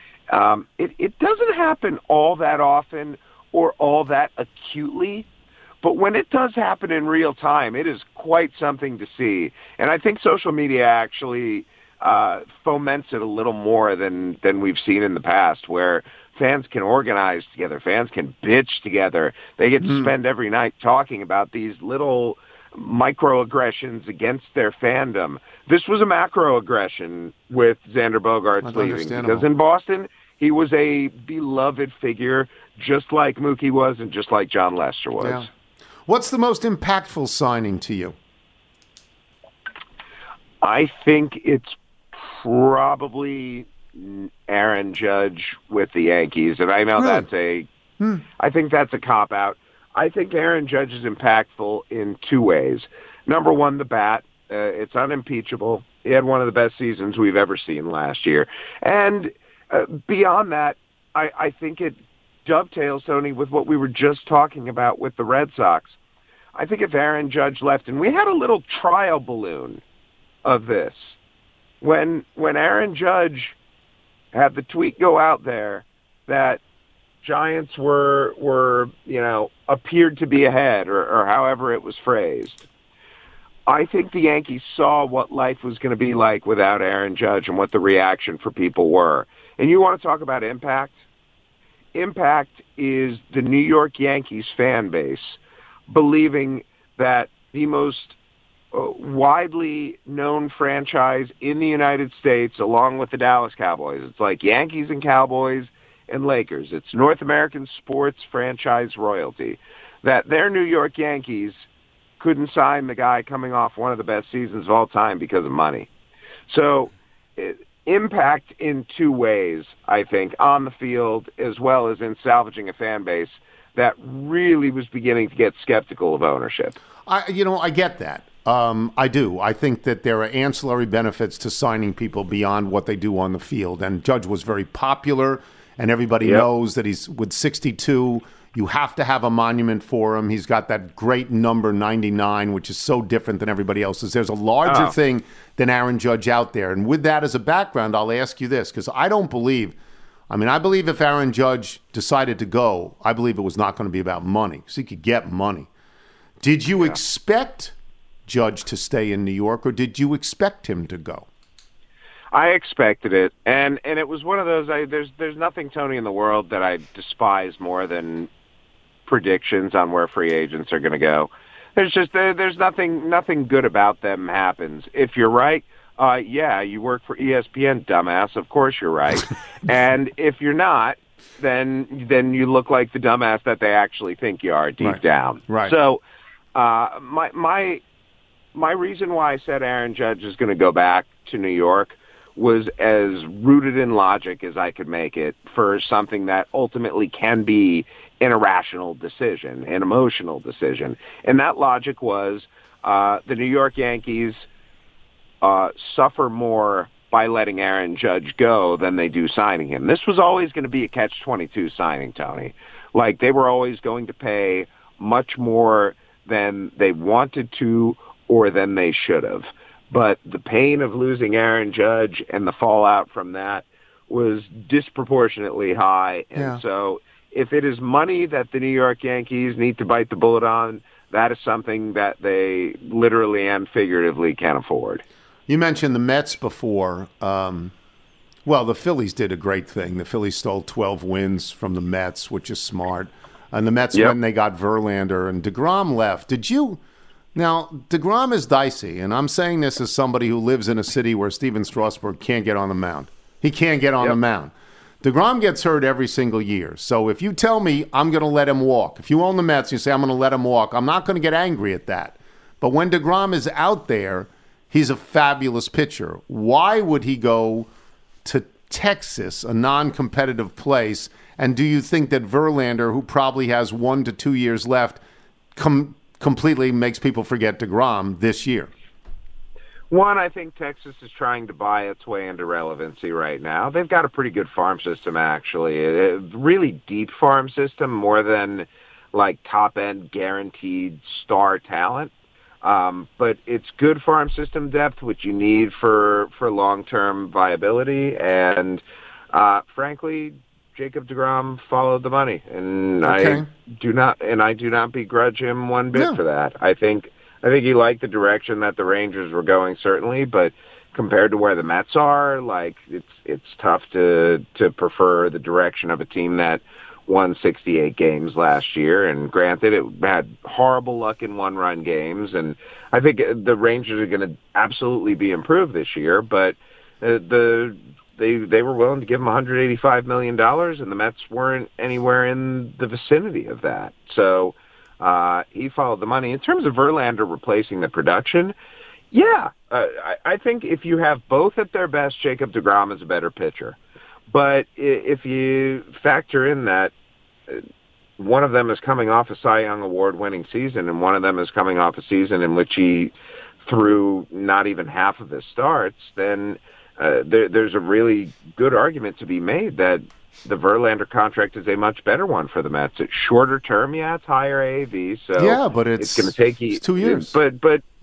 It doesn't happen all that often or all that acutely, but when it does happen in real time, it is quite something to see. And I think social media actually foments it a little more than we've seen in the past, where fans can organize together, fans can bitch together. They get to spend every night talking about these little microaggressions against their fandom. This was a macroaggression with Xander Bogaerts leaving, because in Boston, he was a beloved figure, just like Mookie was and just like John Lester was. Yeah. What's the most impactful signing to you? I think it's probably Aaron Judge with the Yankees, and I know that's I think that's a cop-out. I think Aaron Judge is impactful in two ways. Number one, the bat. It's unimpeachable. He had one of the best seasons we've ever seen last year. And beyond that, I think it dovetails, Tony, with what we were just talking about with the Red Sox. I think if Aaron Judge left, and we had a little trial balloon of this, when Aaron Judge had the tweet go out there that Giants were appeared to be ahead, or however it was phrased, I think the Yankees saw what life was going to be like without Aaron Judge and what the reaction for people were. And you want to talk about impact? Impact is the New York Yankees fan base believing that the most widely known franchise in the United States, along with the Dallas Cowboys, it's like Yankees and Cowboys and Lakers. It's North American sports franchise royalty, that their New York Yankees couldn't sign the guy coming off one of the best seasons of all time because of money. So impact in two ways, I think, on the field as well as in salvaging a fan base that really was beginning to get skeptical of ownership. I get that. I do. I think that there are ancillary benefits to signing people beyond what they do on the field. And Judge was very popular, and everybody knows that he's with 62. You have to have a monument for him. He's got that great number 99, which is so different than everybody else's. There's a larger thing than Aaron Judge out there. And with that as a background, I'll ask you this, because I believe if Aaron Judge decided to go, I believe it was not going to be about money, because he could get money. Did you expect Judge to stay in New York, or did you expect him to go? I expected it, and it was one of those. There's nothing, Tony, in the world that I despise more than predictions on where free agents are going to go. There's nothing good about them happens. If you're right, you work for ESPN, dumbass. Of course you're right. And if you're not, then you look like the dumbass that they actually think you are deep down. Right. So my reason why I said Aaron Judge is going to go back to New York was as rooted in logic as I could make it for something that ultimately can be an irrational decision, an emotional decision. And that logic was the New York Yankees suffer more by letting Aaron Judge go than they do signing him. This was always going to be a catch-22 signing, Tony. Like, they were always going to pay much more than they wanted to or than they should have. But the pain of losing Aaron Judge and the fallout from that was disproportionately high. And so if it is money that the New York Yankees need to bite the bullet on, that is something that they literally and figuratively can afford. You mentioned the Mets before. Well, the Phillies did a great thing. The Phillies stole 12 wins from the Mets, which is smart. And the Mets, when they got Verlander and DeGrom left, Now, DeGrom is dicey, and I'm saying this as somebody who lives in a city where Steven Strasburg can't get on the mound. He can't get on the mound. DeGrom gets hurt every single year. So if you tell me I'm going to let him walk, if you own the Mets and you say I'm going to let him walk, I'm not going to get angry at that. But when DeGrom is out there, he's a fabulous pitcher. Why would he go to Texas, a non-competitive place? And do you think that Verlander, who probably has 1 to 2 years left, completely makes people forget DeGrom this year? One, I think Texas is trying to buy its way into relevancy right now. They've got a pretty good farm system, actually. A really deep farm system, more than like top-end guaranteed star talent. But it's good farm system depth, which you need for long-term viability. And frankly, Jacob deGrom followed the money, and I do not begrudge him one bit for that. I think he liked the direction that the Rangers were going, certainly, but compared to where the Mets are, like it's tough to prefer the direction of a team that won 68 games last year. And granted, it had horrible luck in one-run games, and I think the Rangers are going to absolutely be improved this year, but They were willing to give him $185 million, and the Mets weren't anywhere in the vicinity of that. So he followed the money. In terms of Verlander replacing the production, I think if you have both at their best, Jacob deGrom is a better pitcher. But if you factor in that one of them is coming off a Cy Young Award-winning season, and one of them is coming off a season in which he threw not even half of his starts, then there's a really good argument to be made that the Verlander contract is a much better one for the Mets. It's shorter term, it's higher AAV, so but it's going to take you 2 years. But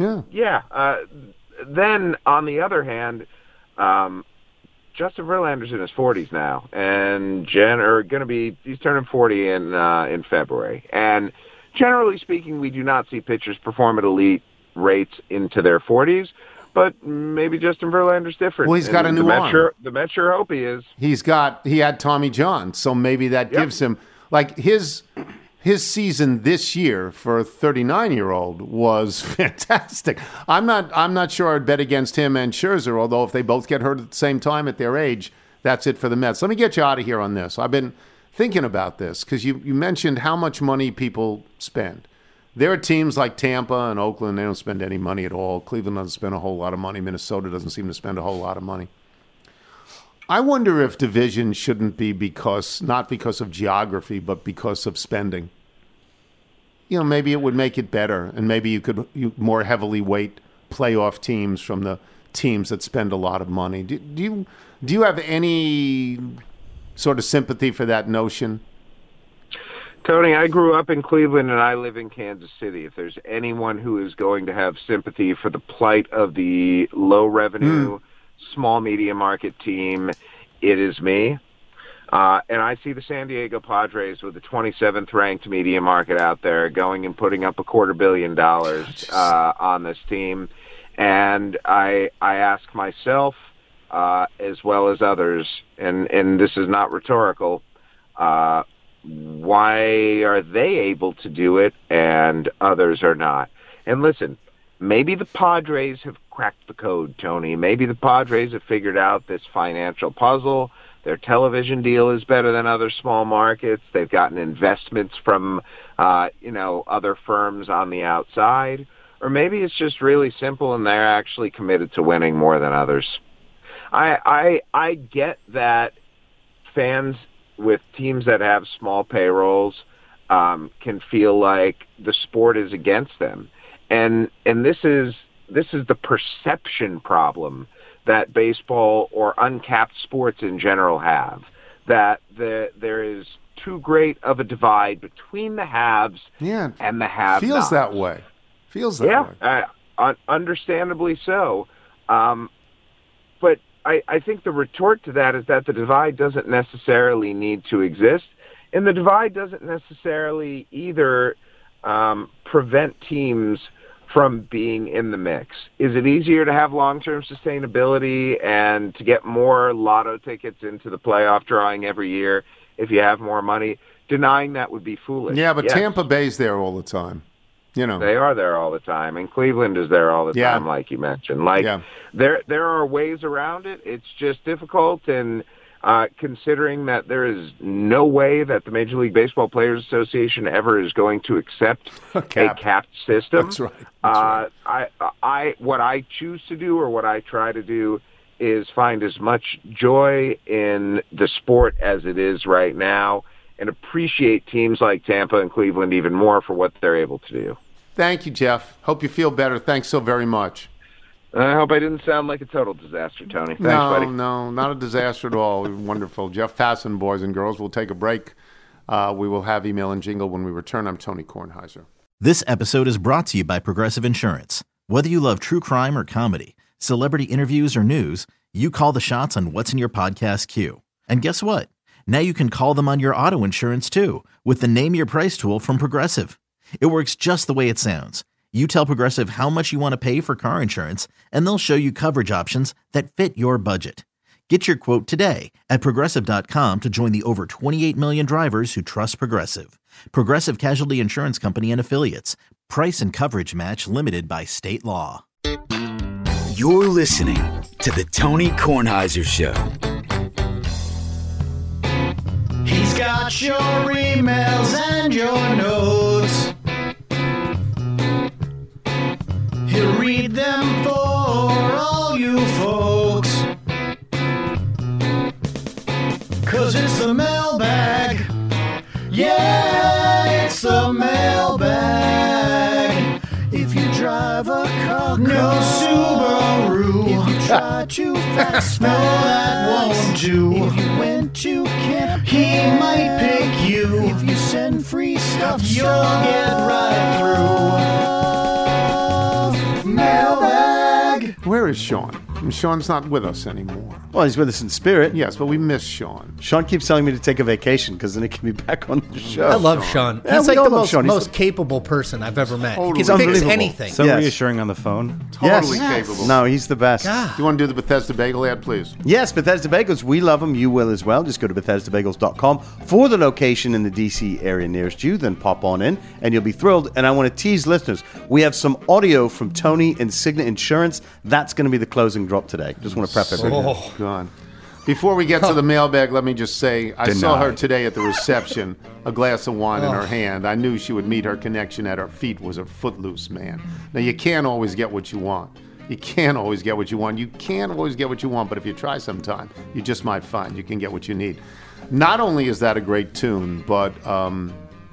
then on the other hand, Justin Verlander's in his 40s now, and he's turning 40 in February. And generally speaking, we do not see pitchers perform at elite rates into their 40s. But maybe Justin Verlander's different. Well, he's got a new arm. The Mets sure hope he is. He had Tommy John, so maybe that gives him, like, his season this year for a 39-year-old was fantastic. I'm not sure I'd bet against him and Scherzer, although if they both get hurt at the same time at their age, that's it for the Mets. Let me get you out of here on this. I've been thinking about this because you mentioned how much money people spend. There are teams like Tampa and Oakland, they don't spend any money at all. Cleveland doesn't spend a whole lot of money. Minnesota doesn't seem to spend a whole lot of money. I wonder if division shouldn't be not because of geography, but because of spending. maybe it would make it better, and maybe you more heavily weight playoff teams from the teams that spend a lot of money. Do you have any sort of sympathy for that notion? Tony, I grew up in Cleveland and I live in Kansas City. If there's anyone who is going to have sympathy for the plight of the low revenue, small media market team, it is me. And I see the San Diego Padres with the 27th ranked media market out there going and putting up $250 million on this team. And I ask myself, as well as others, and this is not rhetorical, why are they able to do it and others are not? And listen, maybe the Padres have cracked the code, Tony. Maybe the Padres have figured out this financial puzzle. Their television deal is better than other small markets. They've gotten investments from, other firms on the outside. Or maybe it's just really simple and they're actually committed to winning more than others. I get that fans with teams that have small payrolls can feel like the sport is against them. And this is the perception problem that baseball or uncapped sports in general have, that there is too great of a divide between the haves and the have-nots. Feels that way. Understandably so. But I think the retort to that is that the divide doesn't necessarily need to exist, and the divide doesn't necessarily either prevent teams from being in the mix. Is it easier to have long-term sustainability and to get more lotto tickets into the playoff drawing every year if you have more money? Denying that would be foolish. Yeah, but yes. Tampa Bay's there all the time. They are there all the time, and Cleveland is there all the time, like you mentioned. There are ways around it. It's just difficult, and considering that there is no way that the Major League Baseball Players Association ever is going to accept a capped system. That's right. What I choose to do, or what I try to do, is find as much joy in the sport as it is right now, and appreciate teams like Tampa and Cleveland even more for what they're able to do. Thank you, Jeff. Hope you feel better. Thanks so very much. I hope I didn't sound like a total disaster, Tony. Thanks, buddy. No, not a disaster at all. Wonderful. Jeff Passan, boys and girls. We'll take a break. We will have email and jingle when we return. I'm Tony Kornheiser. This episode is brought to you by Progressive Insurance. Whether you love true crime or comedy, celebrity interviews or news, you call the shots on what's in your podcast queue. And guess what? Now you can call them on your auto insurance too with the Name Your Price tool from Progressive. It works just the way it sounds. You tell Progressive how much you want to pay for car insurance, and they'll show you coverage options that fit your budget. Get your quote today at Progressive.com to join the over 28 million drivers who trust Progressive. Progressive Casualty Insurance Company and Affiliates. Price and coverage match limited by state law. You're listening to the Tony Kornheiser Show. He's got your emails and your notes. He'll read them for all you folks. 'Cause it's the mailbag. Yeah, it's the mailbag. If you drive a car, no Subaru. If you try too fast, no, that won't do. If you went to camp, he might pick you. If you send free stuff, you'll get right through. Mailbag. Where is Sean? Sean's not with us anymore. Well, he's with us in spirit. Yes, but we miss Sean. Sean keeps telling me to take a vacation because then he can be back on the show. I love Sean. Yeah, He's like the most capable person I've ever met. Totally. He can fix anything. So reassuring on the phone. Totally capable. No, he's the best. Do you want to do the Bethesda Bagel ad, please? Yes, Bethesda Bagels. We love them. You will as well. Just go to BethesdaBagels.com for the location in the D.C. area nearest you. Then pop on in, and you'll be thrilled. And I want to tease listeners. We have some audio from Tony and Cigna Insurance. That's going to be the closing drop today. Just want to prep everything. Oh, God. Before we get to the mailbag, let me just say, I saw her today at the reception, a glass of wine in her hand. I knew she would meet her connection at her feet was a footloose man. Now, you can't always get what you want. You can't always get what you want. You can't always get what you want, but if you try sometime, you just might find you can get what you need. Not only is that a great tune, but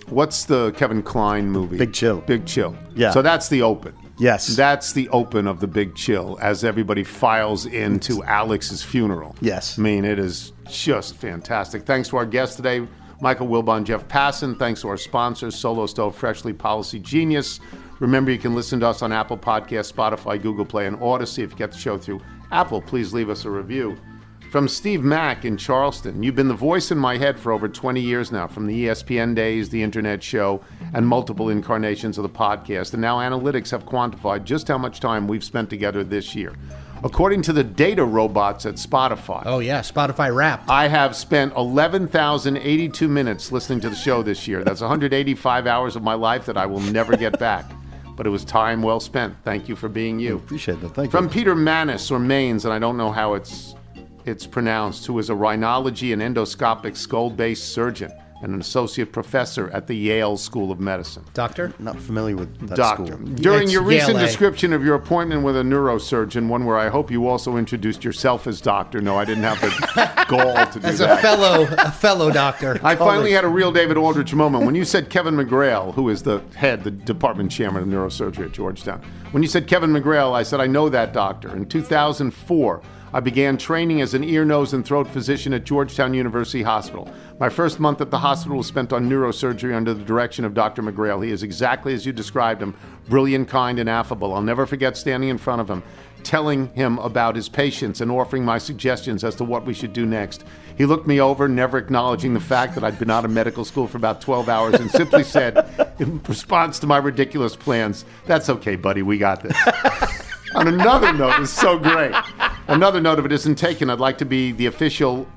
what's the Kevin Kline movie? Big Chill. Big Chill. Yeah. So that's the open. Yes. That's the open of the Big Chill as everybody files into Alex's funeral. Yes. I mean, it is just fantastic. Thanks to our guests today, Michael Wilbon, Jeff Passan. Thanks to our sponsors, Solo Stove, Freshly, Policy Genius. Remember, you can listen to us on Apple Podcasts, Spotify, Google Play, and Odyssey. If you get the show through Apple, please leave us a review. From Steve Mack in Charleston, you've been the voice in my head for over 20 years now, from the ESPN days, the internet show, and multiple incarnations of the podcast. And now analytics have quantified just how much time we've spent together this year. According to the data robots at Spotify. Oh, yeah, Spotify Wrapped. I have spent 11,082 minutes listening to the show this year. That's 185 hours of my life that I will never get back. But it was time well spent. Thank you for being you. Appreciate that. Thank you. From Peter Manis, or Maines, and I don't know how it's pronounced, who is a rhinology and endoscopic skull-based surgeon and an associate professor at the Yale School of Medicine. Doctor? Not familiar with that Doctor. school. During your recent Yale. description of your appointment with a neurosurgeon, one where I hope you also introduced yourself as doctor. No, I didn't have the gall to do As that. a fellow doctor. I finally had a real David Aldrich moment. When you said Kevin McGrail, who is the department chairman of neurosurgery at Georgetown, when you said Kevin McGrail, I said, I know that doctor. In 2004, I began training as an ear, nose, and throat physician at Georgetown University Hospital. My first month at the hospital was spent on neurosurgery under the direction of Dr. McGrail. He is exactly as you described him, brilliant, kind, and affable. I'll never forget standing in front of him, telling him about his patients and offering my suggestions as to what we should do next. He looked me over, never acknowledging the fact that I'd been out of medical school for about 12 hours, and simply said, in response to my ridiculous plans, "That's okay, buddy, we got this." On another note, it's so great. Another note, if it isn't taken, I'd like to be the official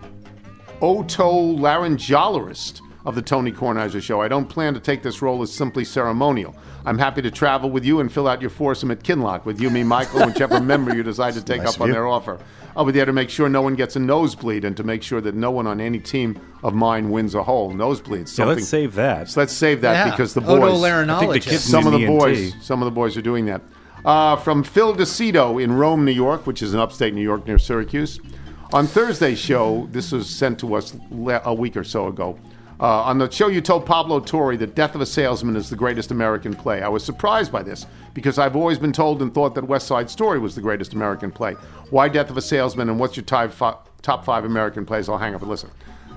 otolaryngologist of the Tony Kornheiser Show. I don't plan to take this role as simply ceremonial. I'm happy to travel with you and fill out your foursome at Kinloch with you, me, Michael, whichever member you decide to take up on their offer. I'll be there to make sure no one gets a nosebleed and to make sure that no one on any team of mine wins a hole. Nosebleed. Yeah, let's save that. So let's save that Yeah. because the boys. Otolaryngologist. I think the kids Some of need the an boys. ENT. Some of the boys are doing that. From Phil DeCito in Rome, New York, which is in upstate New York near Syracuse. On Thursday's show, this was sent to us a week or so ago. On the show, you told Pablo Torre that Death of a Salesman is the greatest American play. I was surprised by this because I've always been told and thought that West Side Story was the greatest American play. Why Death of a Salesman, and what's your top five American plays? I'll hang up and listen.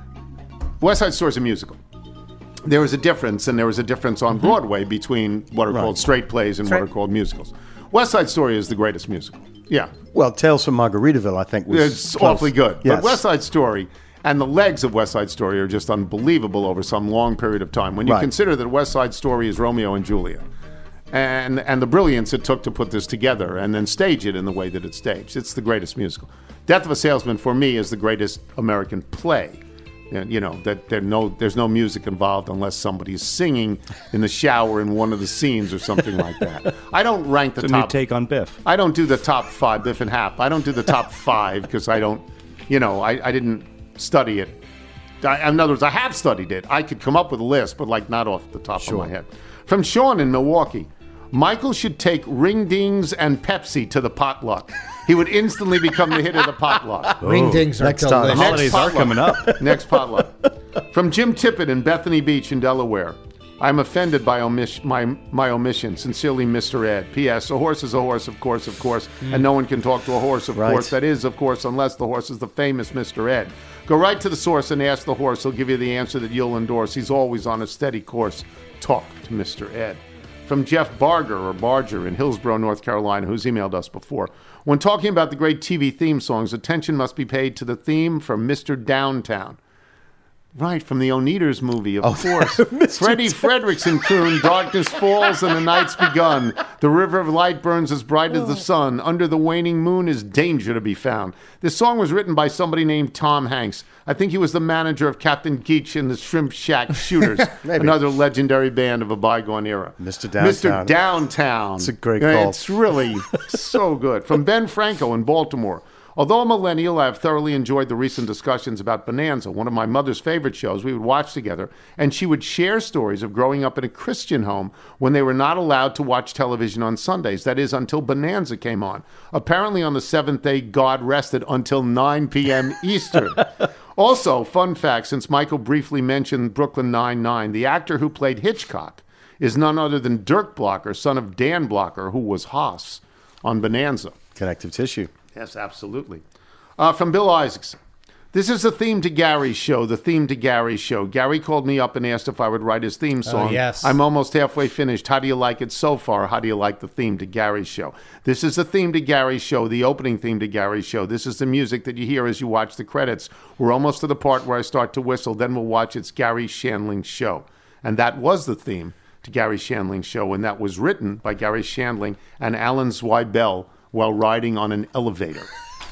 West Side Story is a musical. There is a difference, and there is a difference on Broadway between what are called straight plays and what are called musicals. West Side Story is the greatest musical. Yeah. Well, Tales from Margaritaville, I think, was It's close. awfully good. Yes. But West Side Story and the legs of West Side Story are just unbelievable over some long period of time. When you consider that West Side Story is Romeo and Juliet, and the brilliance it took to put this together and then stage it in the way that it's staged, it's the greatest musical. Death of a Salesman, for me, is the greatest American play. You know, that there's no music involved unless somebody's singing in the shower in one of the scenes or something like that. I don't rank the It's a top. new take on Biff. I don't do the top five, Biff and Hap. I don't do the top five because I don't, I didn't study it. In other words, I have studied it. I could come up with a list, but not off the top of my head. From Sean in Milwaukee, Michael should take ring dings and Pepsi to the potluck. He would instantly become the hit of the potluck. Ring dings are Next time. delicious. The holidays are coming up. Next potluck. From Jim Tippett in Bethany Beach in Delaware. I'm offended by my omission. Sincerely, Mr. Ed. P.S. A horse is a horse, of course, and no one can talk to a horse, of course. That is, of course, unless the horse is the famous Mr. Ed. Go right to the source and ask the horse. He'll give you the answer that you'll endorse. He's always on a steady course. Talk to Mr. Ed. From Jeff Barger in Hillsborough, North Carolina, who's emailed us before. When talking about the great TV theme songs, attention must be paid to the theme from Mr. Downtown. Right, from the Oneaters movie, of course. Freddie Fredrickson crooned, "Darkness falls and the night's begun. The river of light burns as bright as the sun. Under the waning moon is danger to be found." This song was written by somebody named Tom Hanks. I think he was the manager of Captain Geach and the Shrimp Shack Shooters, another legendary band of a bygone era. Mr. Downtown. Mr. Downtown. It's a great call. It's really so good. From Ben Franco in Baltimore. Although a millennial, I have thoroughly enjoyed the recent discussions about Bonanza, one of my mother's favorite shows we would watch together, and she would share stories of growing up in a Christian home when they were not allowed to watch television on Sundays. That is, until Bonanza came on. Apparently on the seventh day, God rested until 9 p.m. Eastern. Also, fun fact, since Michael briefly mentioned Brooklyn Nine-Nine, the actor who played Hitchcock is none other than Dirk Blocker, son of Dan Blocker, who was Haas on Bonanza. Connective tissue. Yes, absolutely. From Bill Isaacson. This is the theme to Gary's show, the theme to Gary's show. Gary called me up and asked if I would write his theme song. Oh, yes. I'm almost halfway finished. How do you like it so far? How do you like the theme to Gary's show? This is the theme to Gary's show, the opening theme to Gary's show. This is the music that you hear as you watch the credits. We're almost to the part where I start to whistle. Then we'll watch It's Gary Shandling's Show. And that was the theme to Gary Shandling's show, and that was written by Gary Shandling and Alan Zweibel while riding on an elevator.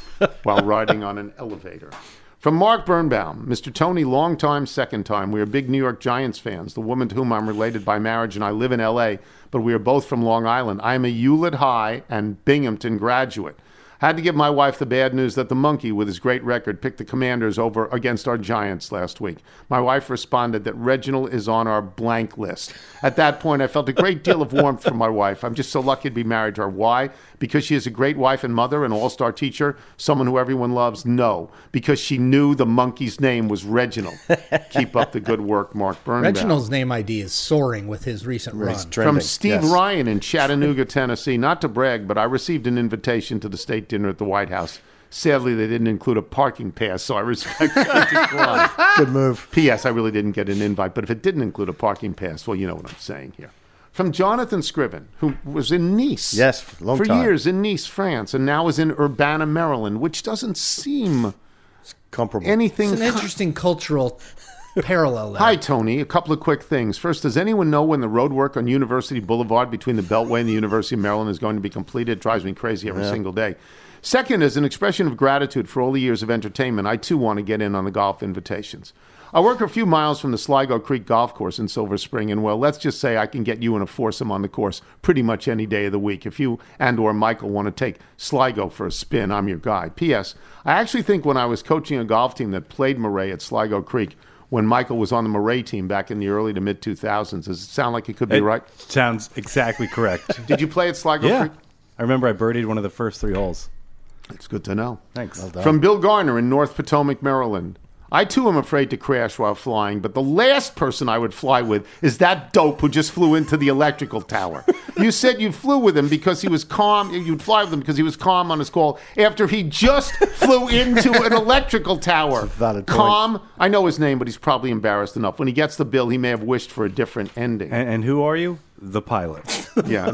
From Mark Birnbaum, Mr. Tony, long time, second time. We are big New York Giants fans. The woman to whom I'm related by marriage and I live in L.A., but we are both from Long Island. I am a Hewlett High and Binghamton graduate. Had to give my wife the bad news that the monkey, with his great record, picked the Commanders over against our Giants last week. My wife responded that Reginald is on our blank list. At that point, I felt a great deal of warmth from my wife. I'm just so lucky to be married to her. Why? Because she is a great wife and mother, an all-star teacher, someone who everyone loves? No. Because she knew the monkey's name was Reginald. Keep up the good work, Mark Birnbaum. Reginald's name ID is soaring with his recent run. From Steve Ryan in Chattanooga, Tennessee. Not to brag, but I received an invitation to the state dinner at the White House. Sadly, they didn't include a parking pass, so I respectfully declined. Good move. P.S. I really didn't get an invite, but if it didn't include a parking pass, well, you know what I'm saying here. From Jonathan Scriven, who was in Nice. Yes, for years in Nice, France, and now is in Urbana, Maryland, which doesn't seem comparable. Anything. It's an interesting cultural parallel there. Hi, Tony. A couple of quick things. First, does anyone know when the road work on University Boulevard between the Beltway and the University of Maryland is going to be completed? It drives me crazy every single day. Second, as an expression of gratitude for all the years of entertainment, I too want to get in on the golf invitations. I work a few miles from the Sligo Creek Golf Course in Silver Spring, and well, let's just say I can get you in a foursome on the course pretty much any day of the week. If you and or Michael want to take Sligo for a spin, I'm your guy. P.S. I actually think when I was coaching a golf team that played Murray at Sligo Creek, when Michael was on the Murray team back in the early to mid-2000s, does it sound like it could be right? Sounds exactly correct. Did you play at Sligo Creek? I remember I birdied one of the first 3 holes. It's good to know. Thanks. Well done. From Bill Garner in North Potomac, Maryland. I, too, am afraid to crash while flying, but the last person I would fly with is that dope who just flew into the electrical tower. You said you flew with him because he was calm. You'd fly with him because he was calm on his call after he just flew into an electrical tower. Valid point. Calm. I know his name, but he's probably embarrassed enough. When he gets the bill, he may have wished for a different ending. And who are you? The pilot. Yeah,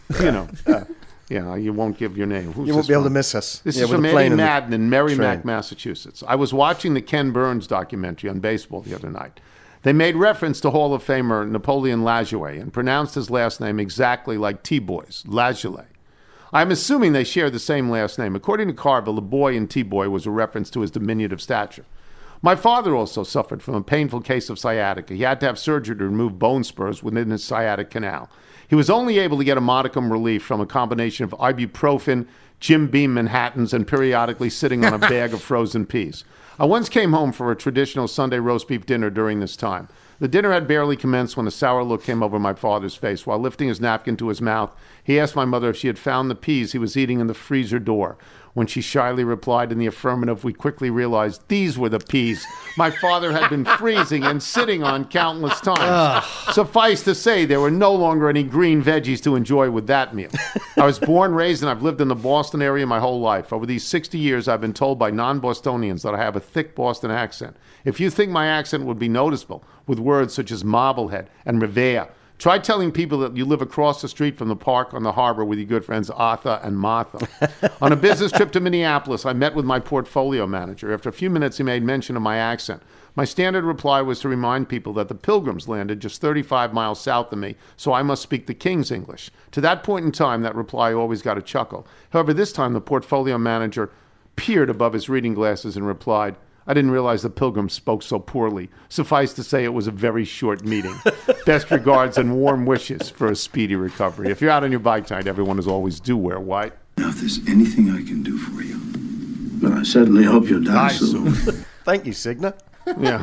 Yeah, you won't give your name. You won't be able to miss us. This is from Eddie Madden in Merrimack, Massachusetts. I was watching the Ken Burns documentary on baseball the other night. They made reference to Hall of Famer Napoleon Lajoie and pronounced his last name exactly like T-Boy's, Lajoie. I'm assuming they share the same last name. According to Carville, the boy in T-Boy was a reference to his diminutive stature. My father also suffered from a painful case of sciatica. He had to have surgery to remove bone spurs within his sciatic canal. He was only able to get a modicum relief from a combination of ibuprofen, Jim Beam Manhattans, and periodically sitting on a bag of frozen peas. I once came home for a traditional Sunday roast beef dinner during this time. The dinner had barely commenced when a sour look came over my father's face. While lifting his napkin to his mouth, he asked my mother if she had found the peas he was eating in the freezer door. When she shyly replied in the affirmative, we quickly realized these were the peas my father had been freezing and sitting on countless times. Suffice to say, there were no longer any green veggies to enjoy with that meal. I was born, raised, and I've lived in the Boston area my whole life. Over these 60 years, I've been told by non-Bostonians that I have a thick Boston accent. If you think my accent would be noticeable with words such as Marblehead and Revere, try telling people that you live across the street from the park on the harbor with your good friends Arthur and Martha. On a business trip to Minneapolis, I met with my portfolio manager. After a few minutes, he made mention of my accent. My standard reply was to remind people that the Pilgrims landed just 35 miles south of me, so I must speak the King's English. To that point in time, that reply always got a chuckle. However, this time the portfolio manager peered above his reading glasses and replied, I didn't realize the Pilgrims spoke so poorly. Suffice to say, it was a very short meeting. Best regards and warm wishes for a speedy recovery. If you're out on your bike tonight, everyone as always do wear white. Now, if there's anything I can do for you, but I certainly hope you'll die soon. Thank you, Cigna. Yeah.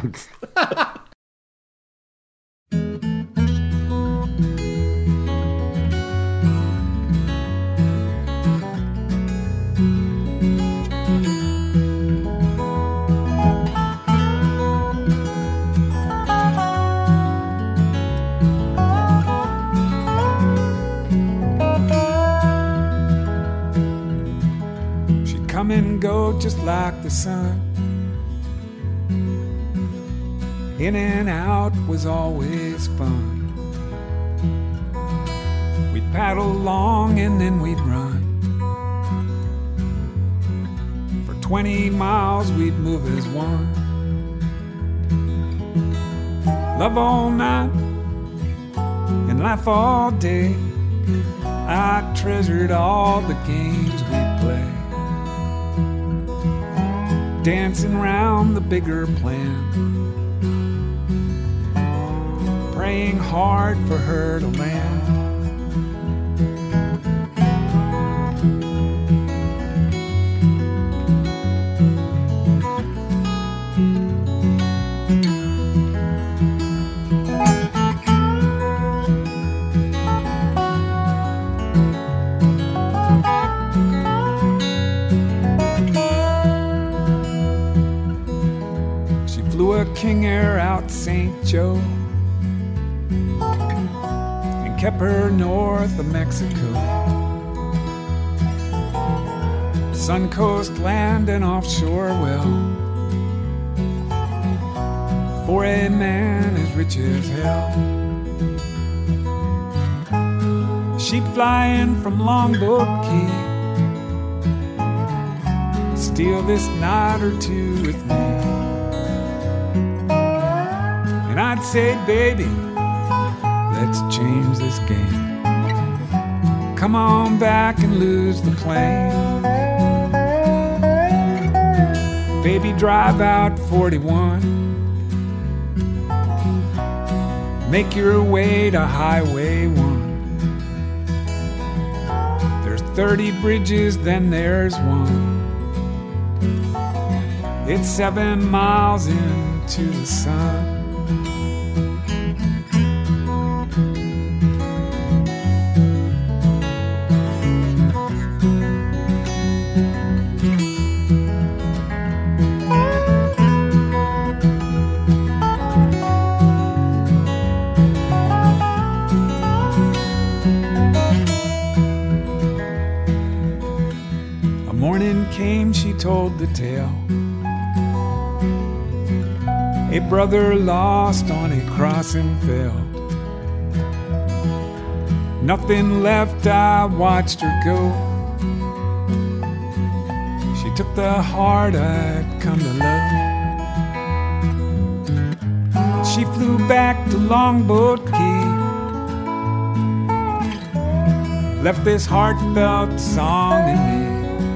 go just like the sun. In and out was always fun. We'd paddle along and then we'd run. For 20 miles we'd move as one. Love all night and laugh all day. I treasured all the games we'd play. Dancing round the bigger plan. Praying hard for her to land. She flew a King Air out St. Joe. Kept her north of Mexico. Suncoast land and offshore well. For a man as rich as hell. She'd fly in from Longboat Key. Steal this night or two with me. And I'd say, baby, let's change this game. Come on back and lose the plane. Baby, drive out 41. Make your way to Highway 1. There's 30 bridges, then there's one. It's 7 miles into the sun. Told the tale. A brother lost on a crossing field. Nothing left, I watched her go. She took the heart I'd come to love. She flew back to Longboat Key. Left this heartfelt song in me.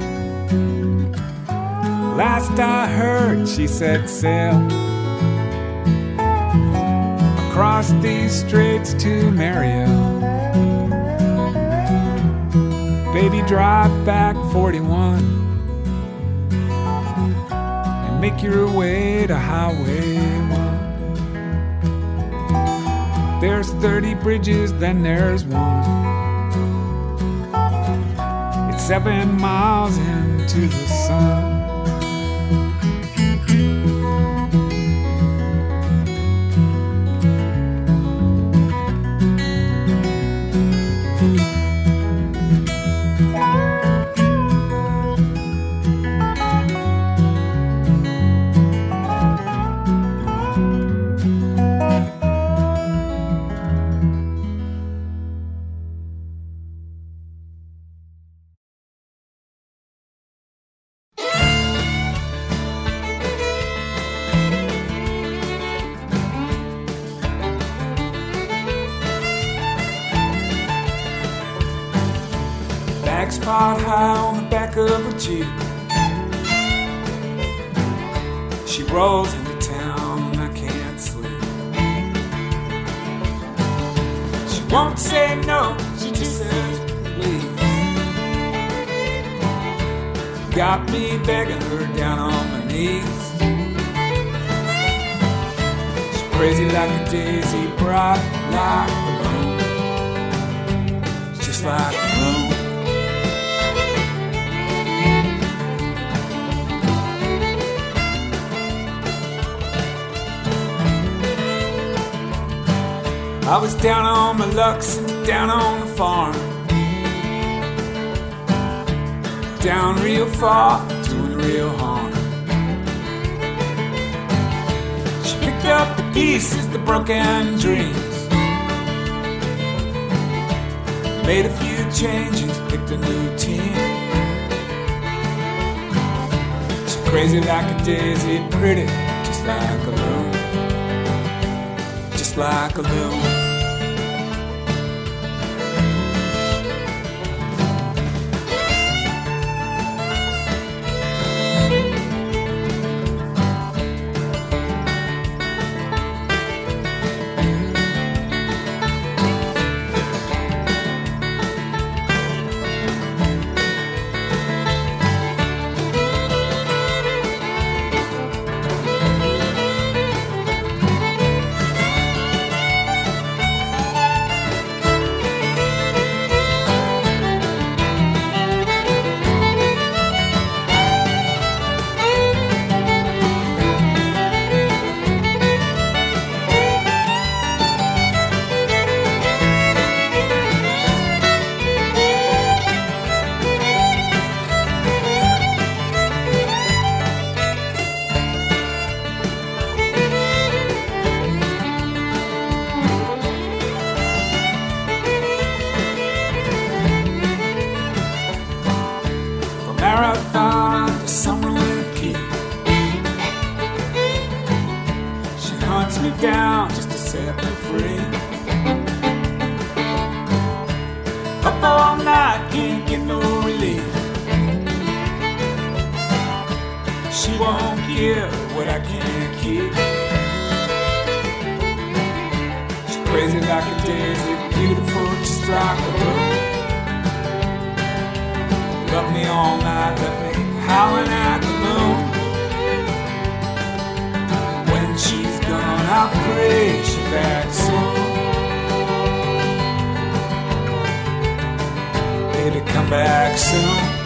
Last I heard, she said, sail across these straits to Mariel. Baby, drive back 41 and make your way to Highway 1. There's 30 bridges, then there's one. It's 7 miles into the sun. Spot high on the back of a Jeep. She rolls into town, I can't sleep. She won't say no, she just says please. Got me begging her down on my knees. She's crazy like a daisy, bright like the moon. Just like the moon. I was down on my luck since down on the farm. Down real far, doing real harm. She picked up the pieces, the broken dreams, made a few changes, picked a new team. She's crazy like a daisy, pretty, just like a loon, just like a loon. Marathon to Summerlin Peak. She hunts me down just to set me free. Up all night, can't get no relief. She won't give what I can't keep. She's crazy like a daisy, beautiful just like a rose. Love me all night, left me howling at the moon. When she's gone, I pray she's back soon. Baby, come back soon.